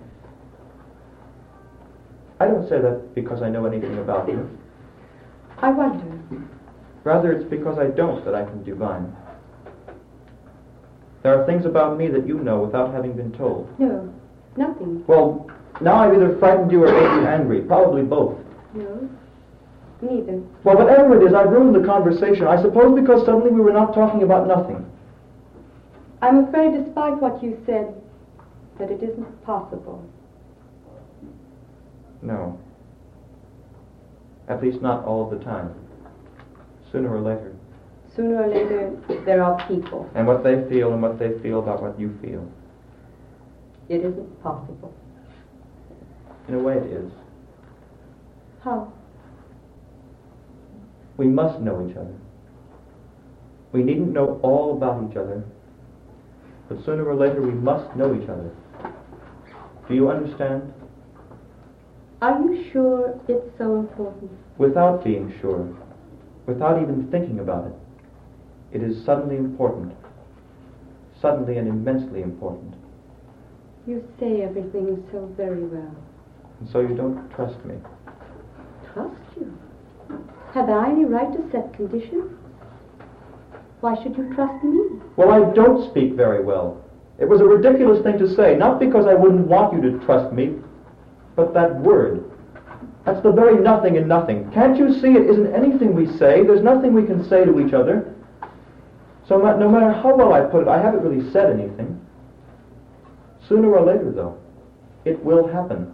D: I don't say that because I know anything about you.
C: I wonder.
D: Rather, it's because I don't that I can divine. There are things about me that you know without having been told.
C: No, nothing.
D: Well, now I've either frightened you or made you angry. Probably both.
C: No, neither.
D: Well, whatever it is, I've ruined the conversation. I suppose because suddenly we were not talking about nothing.
C: I'm afraid, despite what you said, that it isn't possible.
D: No. At least not all of the time. Sooner or later.
C: Sooner or later, there are people.
D: And what they feel and what they feel about what you feel.
C: It isn't possible.
D: In a way it is.
C: How?
D: We must know each other. We needn't know all about each other. But sooner or later we must know each other. Do you understand?
C: Are you sure it's so important?
D: Without being sure, without even thinking about it, it is suddenly important. Suddenly and immensely important.
C: You say everything so very well.
D: And so you don't trust me.
C: Trust you? Have I any right to set conditions? Why should you trust me?
D: Well, I don't speak very well. It was a ridiculous thing to say, not because I wouldn't want you to trust me, but that word. That's the very nothing in nothing. Can't you see it isn't anything we say? There's nothing we can say to each other. So no matter how well I put it, I haven't really said anything. Sooner or later, though, it will happen.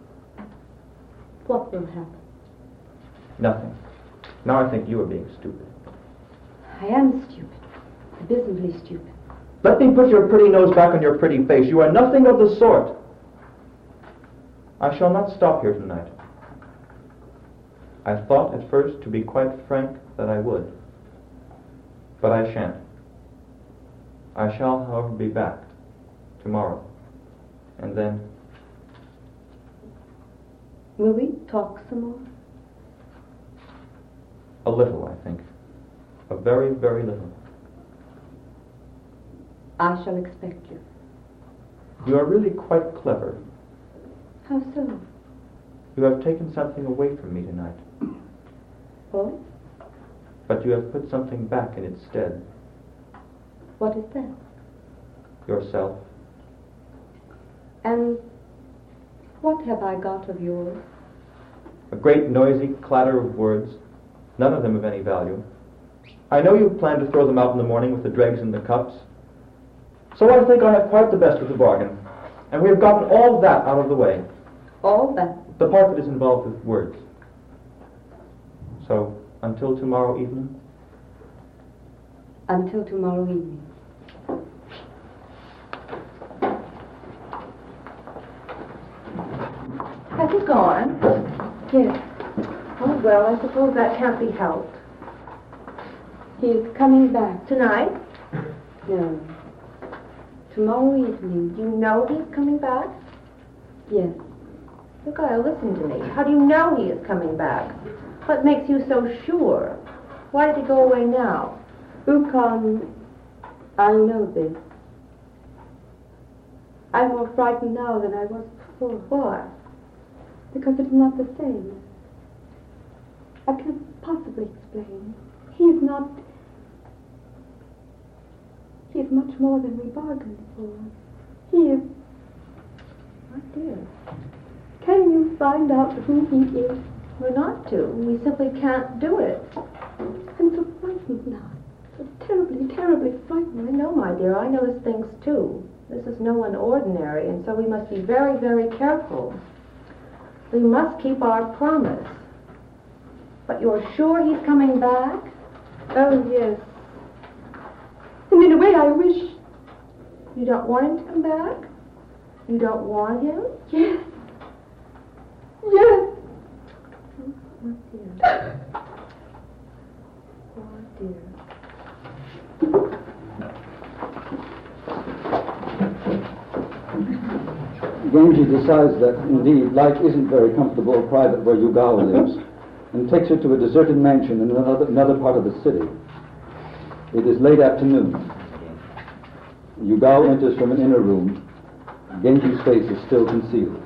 C: What will happen?
D: Nothing. Now I think you are being stupid.
C: I am stupid. Abysmally stupid.
D: Let me put your pretty nose back on your pretty face. You are nothing of the sort. I shall not stop here tonight. I thought at first, to be quite frank, that I would. But I shan't. I shall, however, be back tomorrow. And then...
C: Will we talk some more?
D: A little, I think. A very, very little.
C: I shall expect you.
D: You are really quite clever.
C: How so?
D: You have taken something away from me tonight.
C: Oh?
D: But you have put something back in its stead.
C: What is that?
D: Yourself.
C: And what have I got of yours?
D: A great noisy clatter of words, none of them of any value. I know you plan to throw them out in the morning with the dregs and the cups. So I think I have quite the best of the bargain. And we have gotten all that out of the way.
C: All that?
D: The part that is involved with words. So, until tomorrow evening?
C: Until tomorrow evening.
B: Has he gone?
C: Yes,
B: Oh, well, I suppose that can't be helped.
C: he is coming back.
B: Tonight?
C: No. Tomorrow evening.
B: You know he's coming back?
C: Yes.
B: You gotta listen to me. How do you know he is coming back? What makes you so sure? Why did he go away now?
C: Ukon, I know this. I'm more frightened now than I was before.
B: Why?
C: Because it's not the same. I can't possibly explain. He is not... He is much more than we bargained for. He is...
B: Oh, dear.
C: Can you find out who he is?
B: We're not to. We simply can't do it.
C: I'm so frightened now. So terribly, terribly frightened.
B: I know, my dear. I notice things, too. This is no one ordinary, and so we must be very, very careful. We must keep our promise. But you're sure he's coming back?
C: Oh, yes. And in a way I wish...
B: You don't want him to come back? You don't want him?
C: Yes. Yes.
B: Oh, dear. Oh, dear.
A: Genji decides that, indeed, life isn't very comfortable or private where Yugawa lives, and takes her to a deserted mansion in another part of the city. It is late afternoon. Yugawa enters from an inner room. Genji's face is still concealed.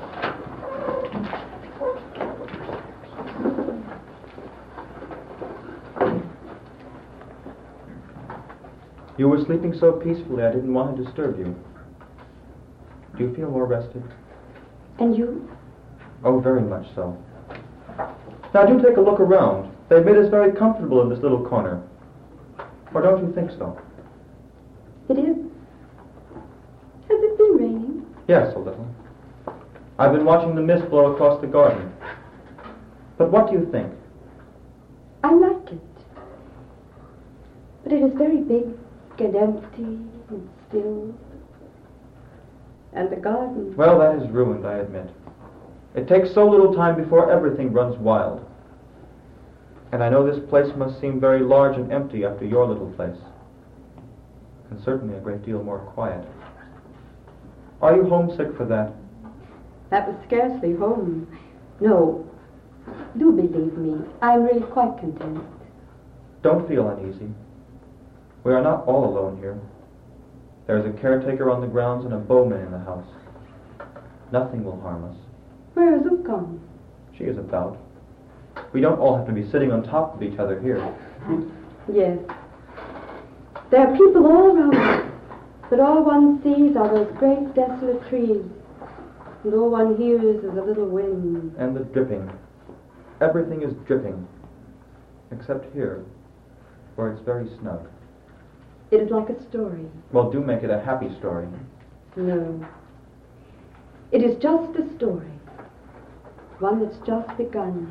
D: You were sleeping so peacefully, I didn't want to disturb you. Do you feel more rested?
C: And you?
D: Oh, very much so. Now, do take a look around. They've made us very comfortable in this little corner. Or don't you think so?
C: It is. Has it been raining?
D: Yes, a little. I've been watching the mist blow across the garden. But what do you think?
C: I like it. But it is very big and empty and still. And the garden.
D: Well, that is ruined, I admit. It takes so little time before everything runs wild. And I know this place must seem very large and empty after your little place. And certainly a great deal more quiet. Are you homesick for that?
C: That was scarcely home. No. Do believe me. I'm really quite content.
D: Don't feel uneasy. We are not all alone here. There is a caretaker on the grounds and a bowman in the house. Nothing will harm us.
C: Where is Ukon?
D: She is about. We don't all have to be sitting on top of each other here.
C: Yes. There are people all around us, but all one sees are those great desolate trees, and all one hears is a little wind.
D: And the dripping. Everything is dripping. Except here, where it's very snug.
C: It is like a story.
D: Well, do make it a happy story.
C: No. It is just a story. One that's just begun.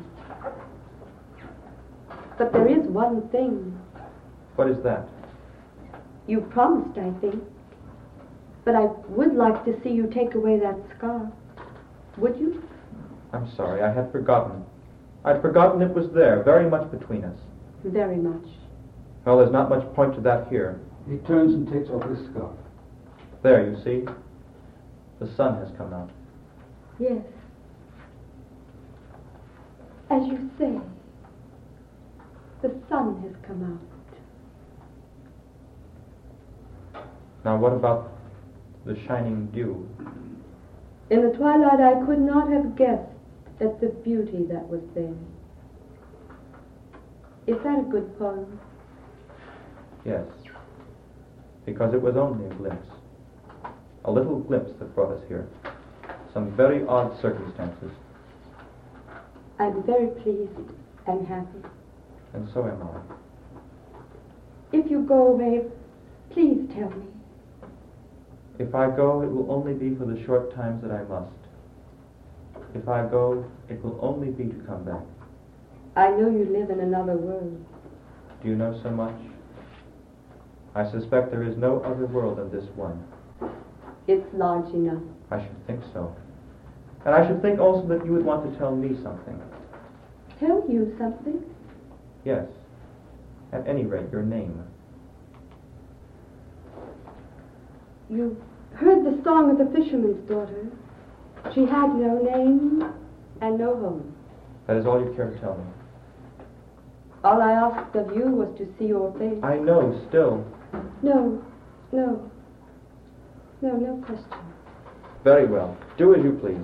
C: But there is one thing.
D: What is that?
C: You promised, I think. But I would like to see you take away that scarf. Would you?
D: I'm sorry, I had forgotten. I'd forgotten it was there, very much between us.
C: Very much.
D: Well, there's not much point to that here.
A: He turns and takes off his scarf.
D: There, you see? The sun has come out.
C: Yes. As you say, the sun has come out.
D: Now, what about the shining dew?
C: In the twilight I could not have guessed at the beauty that was there. Is that a good poem?
D: Yes. Because it was only a glimpse. A little glimpse that brought us here. Some very odd circumstances.
C: I'm very pleased and happy.
D: And so am I.
C: If you go away, please tell me.
D: If I go, it will only be for the short times that I must. If I go, it will only be to come back.
C: I know you live in another world.
D: Do you know so much? I suspect there is no other world than this one.
C: It's large enough.
D: I should think so. And I should think also that you would want to tell me something.
C: Tell you something?
D: Yes. At any rate, your name.
C: You heard the song of the fisherman's daughter. She had no name and no home.
D: That is all you care to tell me.
C: All I asked of you was to see your face.
D: I know, still.
C: No question.
D: Very well. Do as you please.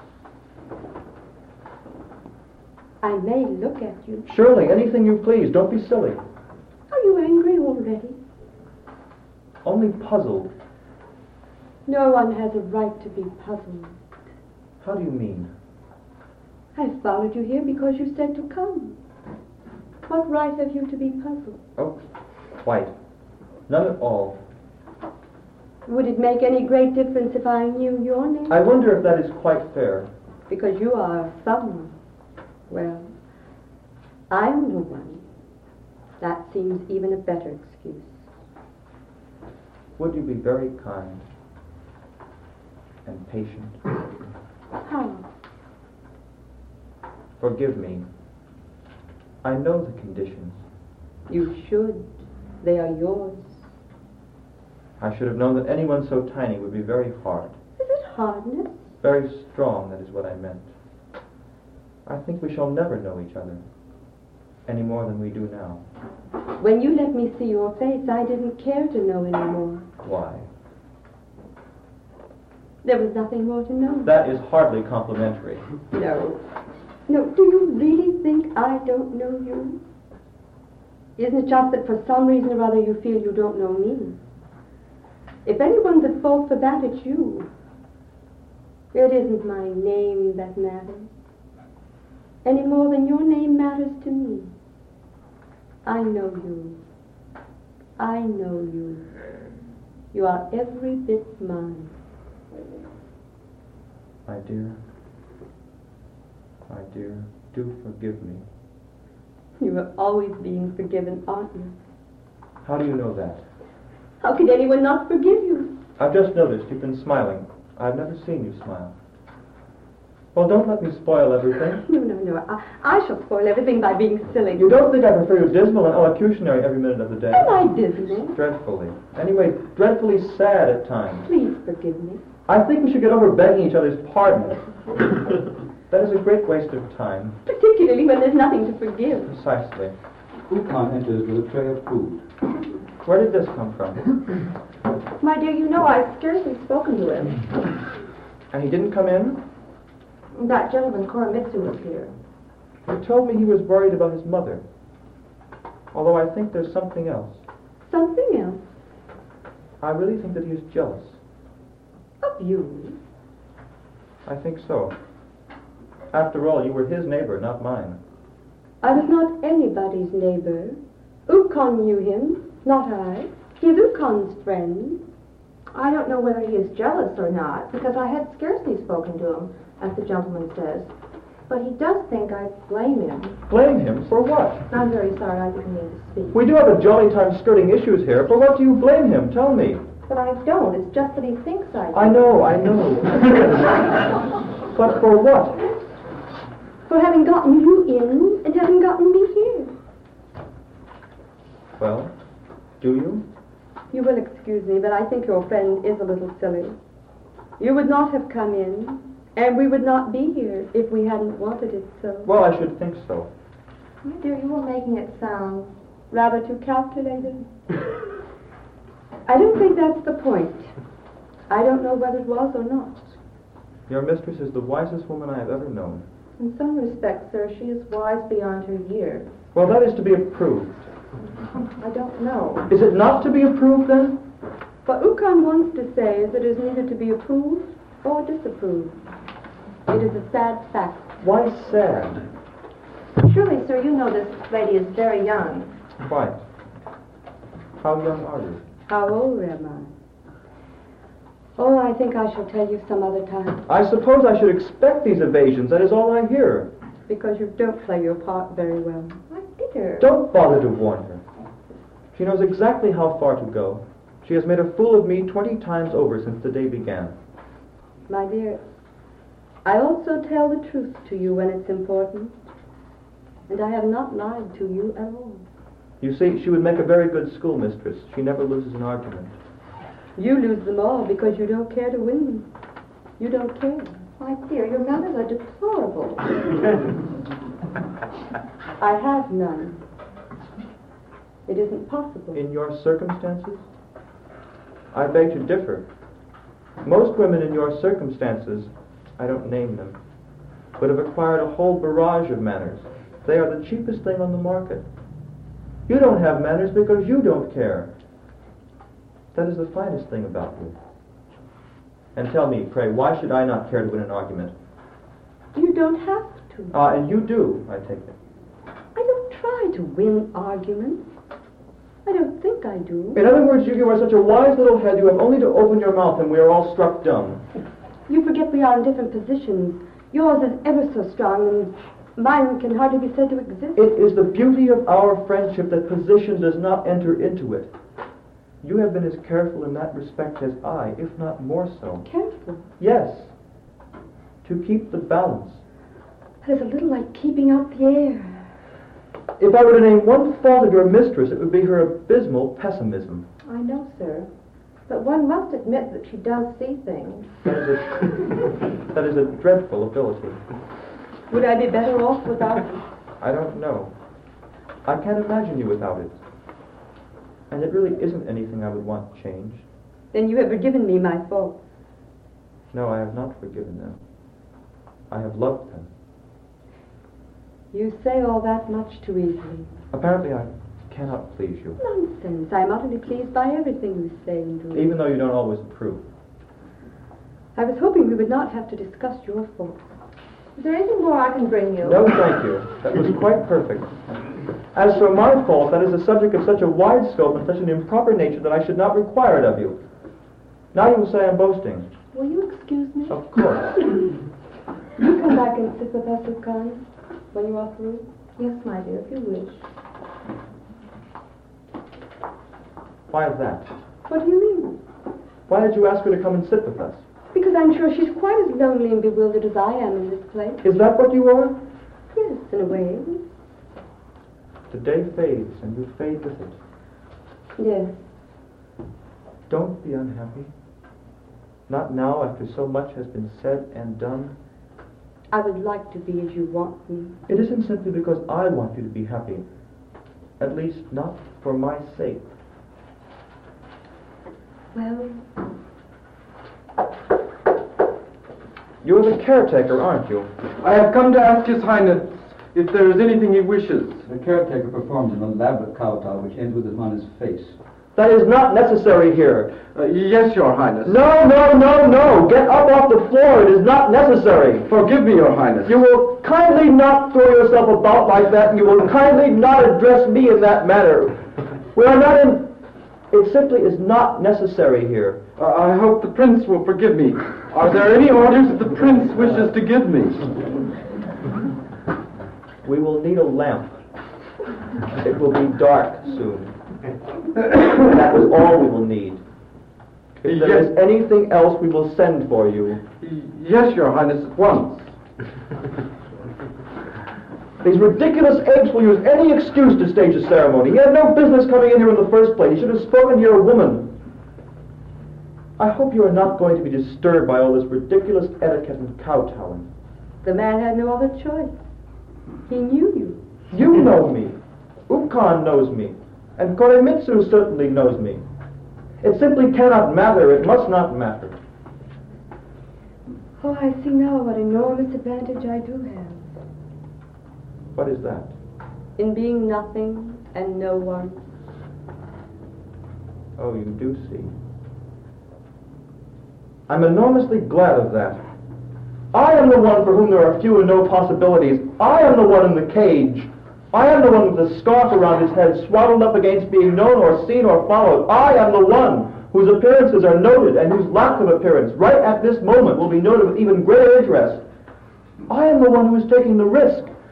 C: I may look at you.
D: Surely, anything you please. Don't be silly.
C: Are you angry already?
D: Only puzzled.
C: No one has a right to be puzzled.
D: How do you mean?
C: I followed you here because you said to come. What right have you to be puzzled?
D: Oh, quite. None at all.
C: Would it make any great difference if I knew your name?
D: I wonder if that is quite fair.
C: Because you are someone. Well, I'm no one. That seems even a better excuse.
D: Would you be very kind and patient?
C: How?
D: Forgive me. I know the conditions.
C: You should. They are yours.
D: I should have known that anyone so tiny would be very hard.
C: Is it hardness?
D: Very strong, that is what I meant. I think we shall never know each other, any more than we do now.
C: When you let me see your face, I didn't care to know anymore.
D: Why?
C: There was nothing more to know.
D: That is hardly complimentary.
C: No. No, do you really think I don't know you? Isn't it just that for some reason or other you feel you don't know me? If anyone's at fault for that, it's you. It isn't my name that matters, any more than your name matters to me. I know you. I know you. You are every bit mine.
D: My dear, do forgive me.
C: You are always being forgiven, aren't you?
D: How do you know that?
C: How could anyone not forgive you?
D: I've just noticed you've been smiling. I've never seen you smile. Well, don't let me spoil everything.
C: No. I shall spoil everything by being silly.
D: You don't think I prefer you dismal and elocutionary every minute of the day?
C: Am I dismal?
D: Dreadfully. Anyway, dreadfully sad at times.
C: Please forgive me.
D: I think we should get over begging each other's pardon. That is a great waste of time.
C: Particularly when there's nothing to forgive.
D: Precisely.
A: Ukon enters with a tray of food.
D: Where did this come from?
B: My dear, you know I've scarcely spoken to him.
D: And he didn't come in?
B: That gentleman, Koremitsu, was here.
D: He told me he was worried about his mother. Although I think there's something else.
C: Something else?
D: I really think that he is jealous.
C: Of you?
D: I think so. After all, you were his neighbor, not mine.
C: I was not anybody's neighbor. Ukon knew him, not I. He's Ukon's friend.
B: I don't know whether he is jealous or not, because I had scarcely spoken to him, as the gentleman says. But he does think I blame him.
D: Blame him? For what?
B: I'm very sorry, I didn't mean to speak.
D: We do have a jolly time skirting issues here. For what do you blame him? Tell me.
B: But I don't. It's just that he thinks I do.
D: I know. But for what?
C: For having gotten you in and having gotten me here.
D: Well, do you?
C: You will excuse me, but I think your friend is a little silly. You would not have come in, and we would not be here if we hadn't wanted it so.
D: Well, I should think so.
B: My dear, you were making it sound...
C: Rather too calculated. I don't think that's the point. I don't know whether it was or not.
D: Your mistress is the wisest woman I have ever known.
B: In some respects, sir, she is wise beyond her years.
D: Well, that is to be approved.
B: I don't know.
D: Is it not to be approved, then?
C: What Ukon wants to say is that it is neither to be approved or disapproved. It is a sad fact.
D: Why sad?
B: Surely, sir, you know this lady is very young.
D: Quite. How young are you?
C: How old am I? Oh, I think I shall tell you some other time.
D: I suppose I should expect these evasions. That is all I hear.
C: Because you don't play your part very well.
B: My dear.
D: Don't bother to warn her. She knows exactly how far to go. She has made a fool of me 20 times over since the day began.
C: My dear, I also tell the truth to you when it's important. And I have not lied to you at all.
D: You see, she would make a very good schoolmistress. She never loses an argument.
C: You lose them all because you don't care to win them. You don't care.
B: My dear, your manners are deplorable.
C: I have none. It isn't possible.
D: In your circumstances? I beg to differ. Most women in your circumstances, I don't name them, would have acquired a whole barrage of manners. They are the cheapest thing on the market. You don't have manners because you don't care. That is the finest thing about you. And tell me, pray, why should I not care to win an argument?
C: You don't have to.
D: And you do, I take it.
C: I don't try to win arguments. I don't think I do.
D: In other words, you are such a wise little head, you have only to open your mouth and we are all struck dumb.
C: You forget we are in different positions. Yours is ever so strong, and mine can hardly be said to exist.
D: It is the beauty of our friendship that position does not enter into it. You have been as careful in that respect as I, if not more so.
C: Careful?
D: Yes. To keep the balance.
C: That is a little like keeping out the air.
D: If I were to name one fault of your mistress, it would be her abysmal pessimism.
B: I know, sir. But one must admit that she does see things.
D: That is a dreadful ability.
C: Would I be better off without it?
D: I don't know. I can't imagine you without it. And it really isn't anything I would want changed.
C: Then you have forgiven me my faults.
D: No, I have not forgiven them. I have loved them.
C: You say all that much too easily.
D: Apparently I cannot please you.
C: Nonsense. I'm utterly pleased by everything you say and do.
D: Even though you don't always approve.
C: I was hoping we would not have to discuss your faults.
B: Is there anything more I can bring you?
D: No, thank you. That was quite perfect. As for my fault, that is a subject of such a wide scope and such an improper nature that I should not require it of you. Now you will say I'm boasting.
C: Will you excuse me?
D: Of course.
C: You come back and sit with us, Miss Collins, when you are through.
B: Yes, my dear, if you wish.
D: Why that?
C: What do you mean?
D: Why did you ask her to come and sit with us?
C: Because I'm sure she's quite as lonely and bewildered as I am in this place.
D: Is that what you are?
C: Yes, in a way.
D: The day fades and you fade with it.
C: Yes.
D: Don't be unhappy. Not now, after so much has been said and done.
C: I would like to be as you want me.
D: It isn't simply because I want you to be happy. At least, not for my sake.
C: Well,
D: You're the caretaker, aren't you?
E: I have come to ask His Highness if there is anything he wishes.
A: The caretaker performs an elaborate kowtow which ends with him on his face.
D: That is not necessary here.
E: Yes, Your Highness.
D: No, no, no, no! Get up off the floor. It is not necessary.
E: Forgive me, Your Highness.
D: You will kindly not throw yourself about like that, and you will kindly not address me in that manner. We are not in... It simply is not necessary here.
E: I hope the Prince will forgive me. Are there any orders that the Prince wishes to give me?
D: We will need a lamp. It will be dark soon. And that is all we will need. If there is anything else, we will send for you.
E: Yes, Your Highness, at once.
D: These ridiculous apes will use any excuse to stage a ceremony. He had no business coming in here in the first place. He should have spoken to your woman. I hope you are not going to be disturbed by all this ridiculous etiquette and kowtowing.
C: the man had no other choice. He knew you.
D: You know me. Ukon knows me. And Koremitsu certainly knows me. It simply cannot matter. It must not matter.
C: Oh, I see now what enormous advantage I do have.
D: What is that?
C: In being nothing and no one.
D: Oh, you do see. I'm enormously glad of that. I am the one for whom there are few and no possibilities. I am the one in the cage. I am the one with the scarf around his head, swaddled up against being known or seen or followed. I am the one whose appearances are noted and whose lack of appearance, right at this moment, will be noted with even greater interest. I am the one who is taking the risk.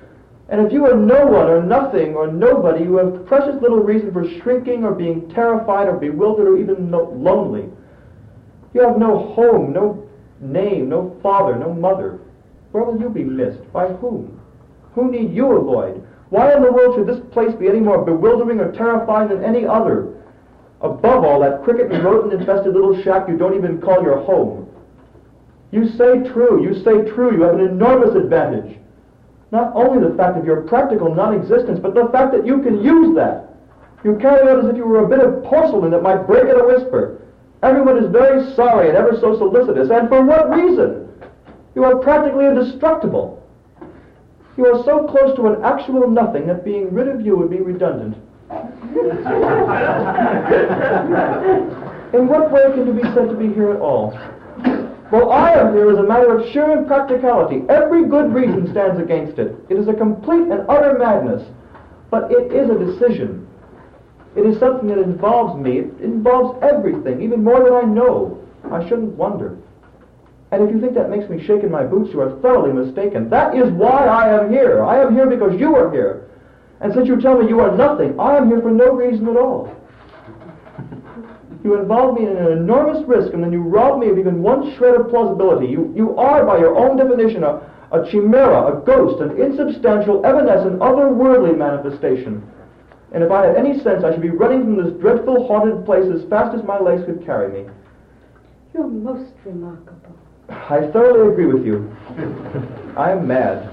D: And if you are no one or nothing or nobody, you have precious little reason for shrinking or being terrified or bewildered or even lonely. You have no home, no name, no father, no mother. Where will you be missed? By whom? Who need you avoid? Why in the world should this place be any more bewildering or terrifying than any other? Above all, that cricket and rodent-infested little shack you don't even call your home. You say true, you have an enormous advantage. Not only the fact of your practical non-existence, but the fact that you can use that. You carry out as if you were a bit of porcelain that might break at a whisper. Everyone is very sorry and ever so solicitous, and for what reason? You are practically indestructible. You are so close to an actual nothing that being rid of you would be redundant. In what way can you be said to be here at all? Well, I am here as a matter of sheer impracticality. Every good reason stands against it. It is a complete and utter madness. But it is a decision. It is something that involves me. It involves everything, even more than I know. I shouldn't wonder. And if you think that makes me shake in my boots, you are thoroughly mistaken. That is why I am here. I am here because you are here. And since you tell me you are nothing, I am here for no reason at all. You involve me in an enormous risk, and then you rob me of even one shred of plausibility. You are, by your own definition, a chimera, a ghost, an insubstantial, evanescent, otherworldly manifestation. And if I had any sense, I should be running from this dreadful, haunted place as fast as my legs could carry me.
C: You're most remarkable.
D: I thoroughly agree with you. I am mad.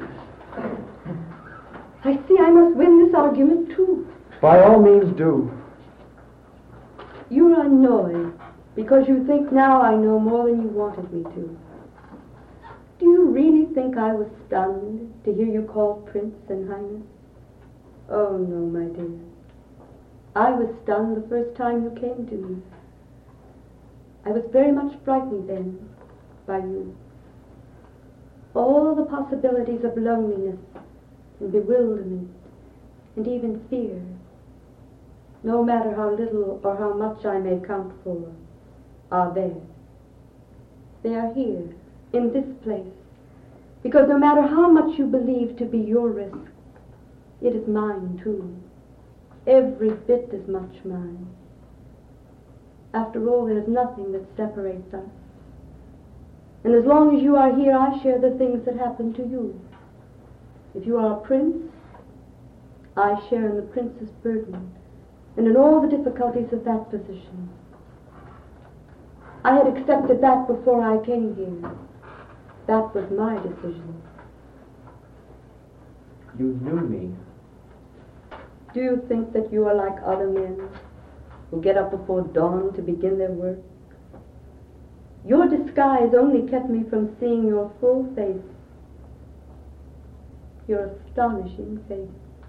C: I see I must win this argument, too.
D: By all means, do.
C: You're annoyed because you think now I know more than you wanted me to. Do you really think I was stunned to hear you called Prince and Highness? Oh, no, my dear. I was stunned the first time you came to me. I was very much frightened then by you. All the possibilities of loneliness and bewilderment and even fear, no matter how little or how much I may count for, are there. They are here, in this place, because no matter how much you believe to be your risk, it is mine too, every bit as much mine. After all, there is nothing that separates us. And as long as you are here, I share the things that happen to you. If you are a prince, I share in the prince's burden and in all the difficulties of that position. I had accepted that before I came here. That was my decision.
D: You knew me.
C: Do you think that you are like other men who get up before dawn to begin their work? Your disguise only kept me from seeing your full face, your astonishing face.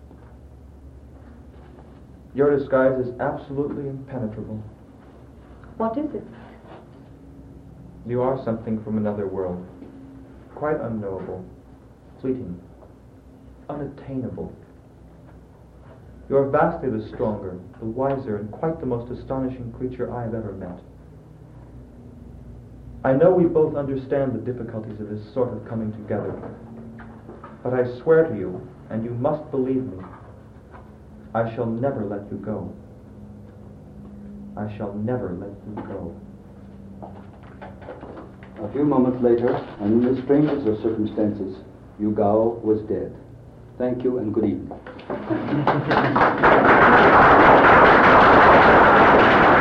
D: Your disguise is absolutely impenetrable.
C: What is it?
D: You are something from another world, quite unknowable, fleeting, unattainable. You are vastly the stronger, the wiser, and quite the most astonishing creature I have ever met. I know we both understand the difficulties of this sort of coming together, but I swear to you, and you must believe me, I shall never let you go. I shall never let you go.
A: A few moments later, and in the strangest of circumstances, Yugao was dead. Thank you and good evening.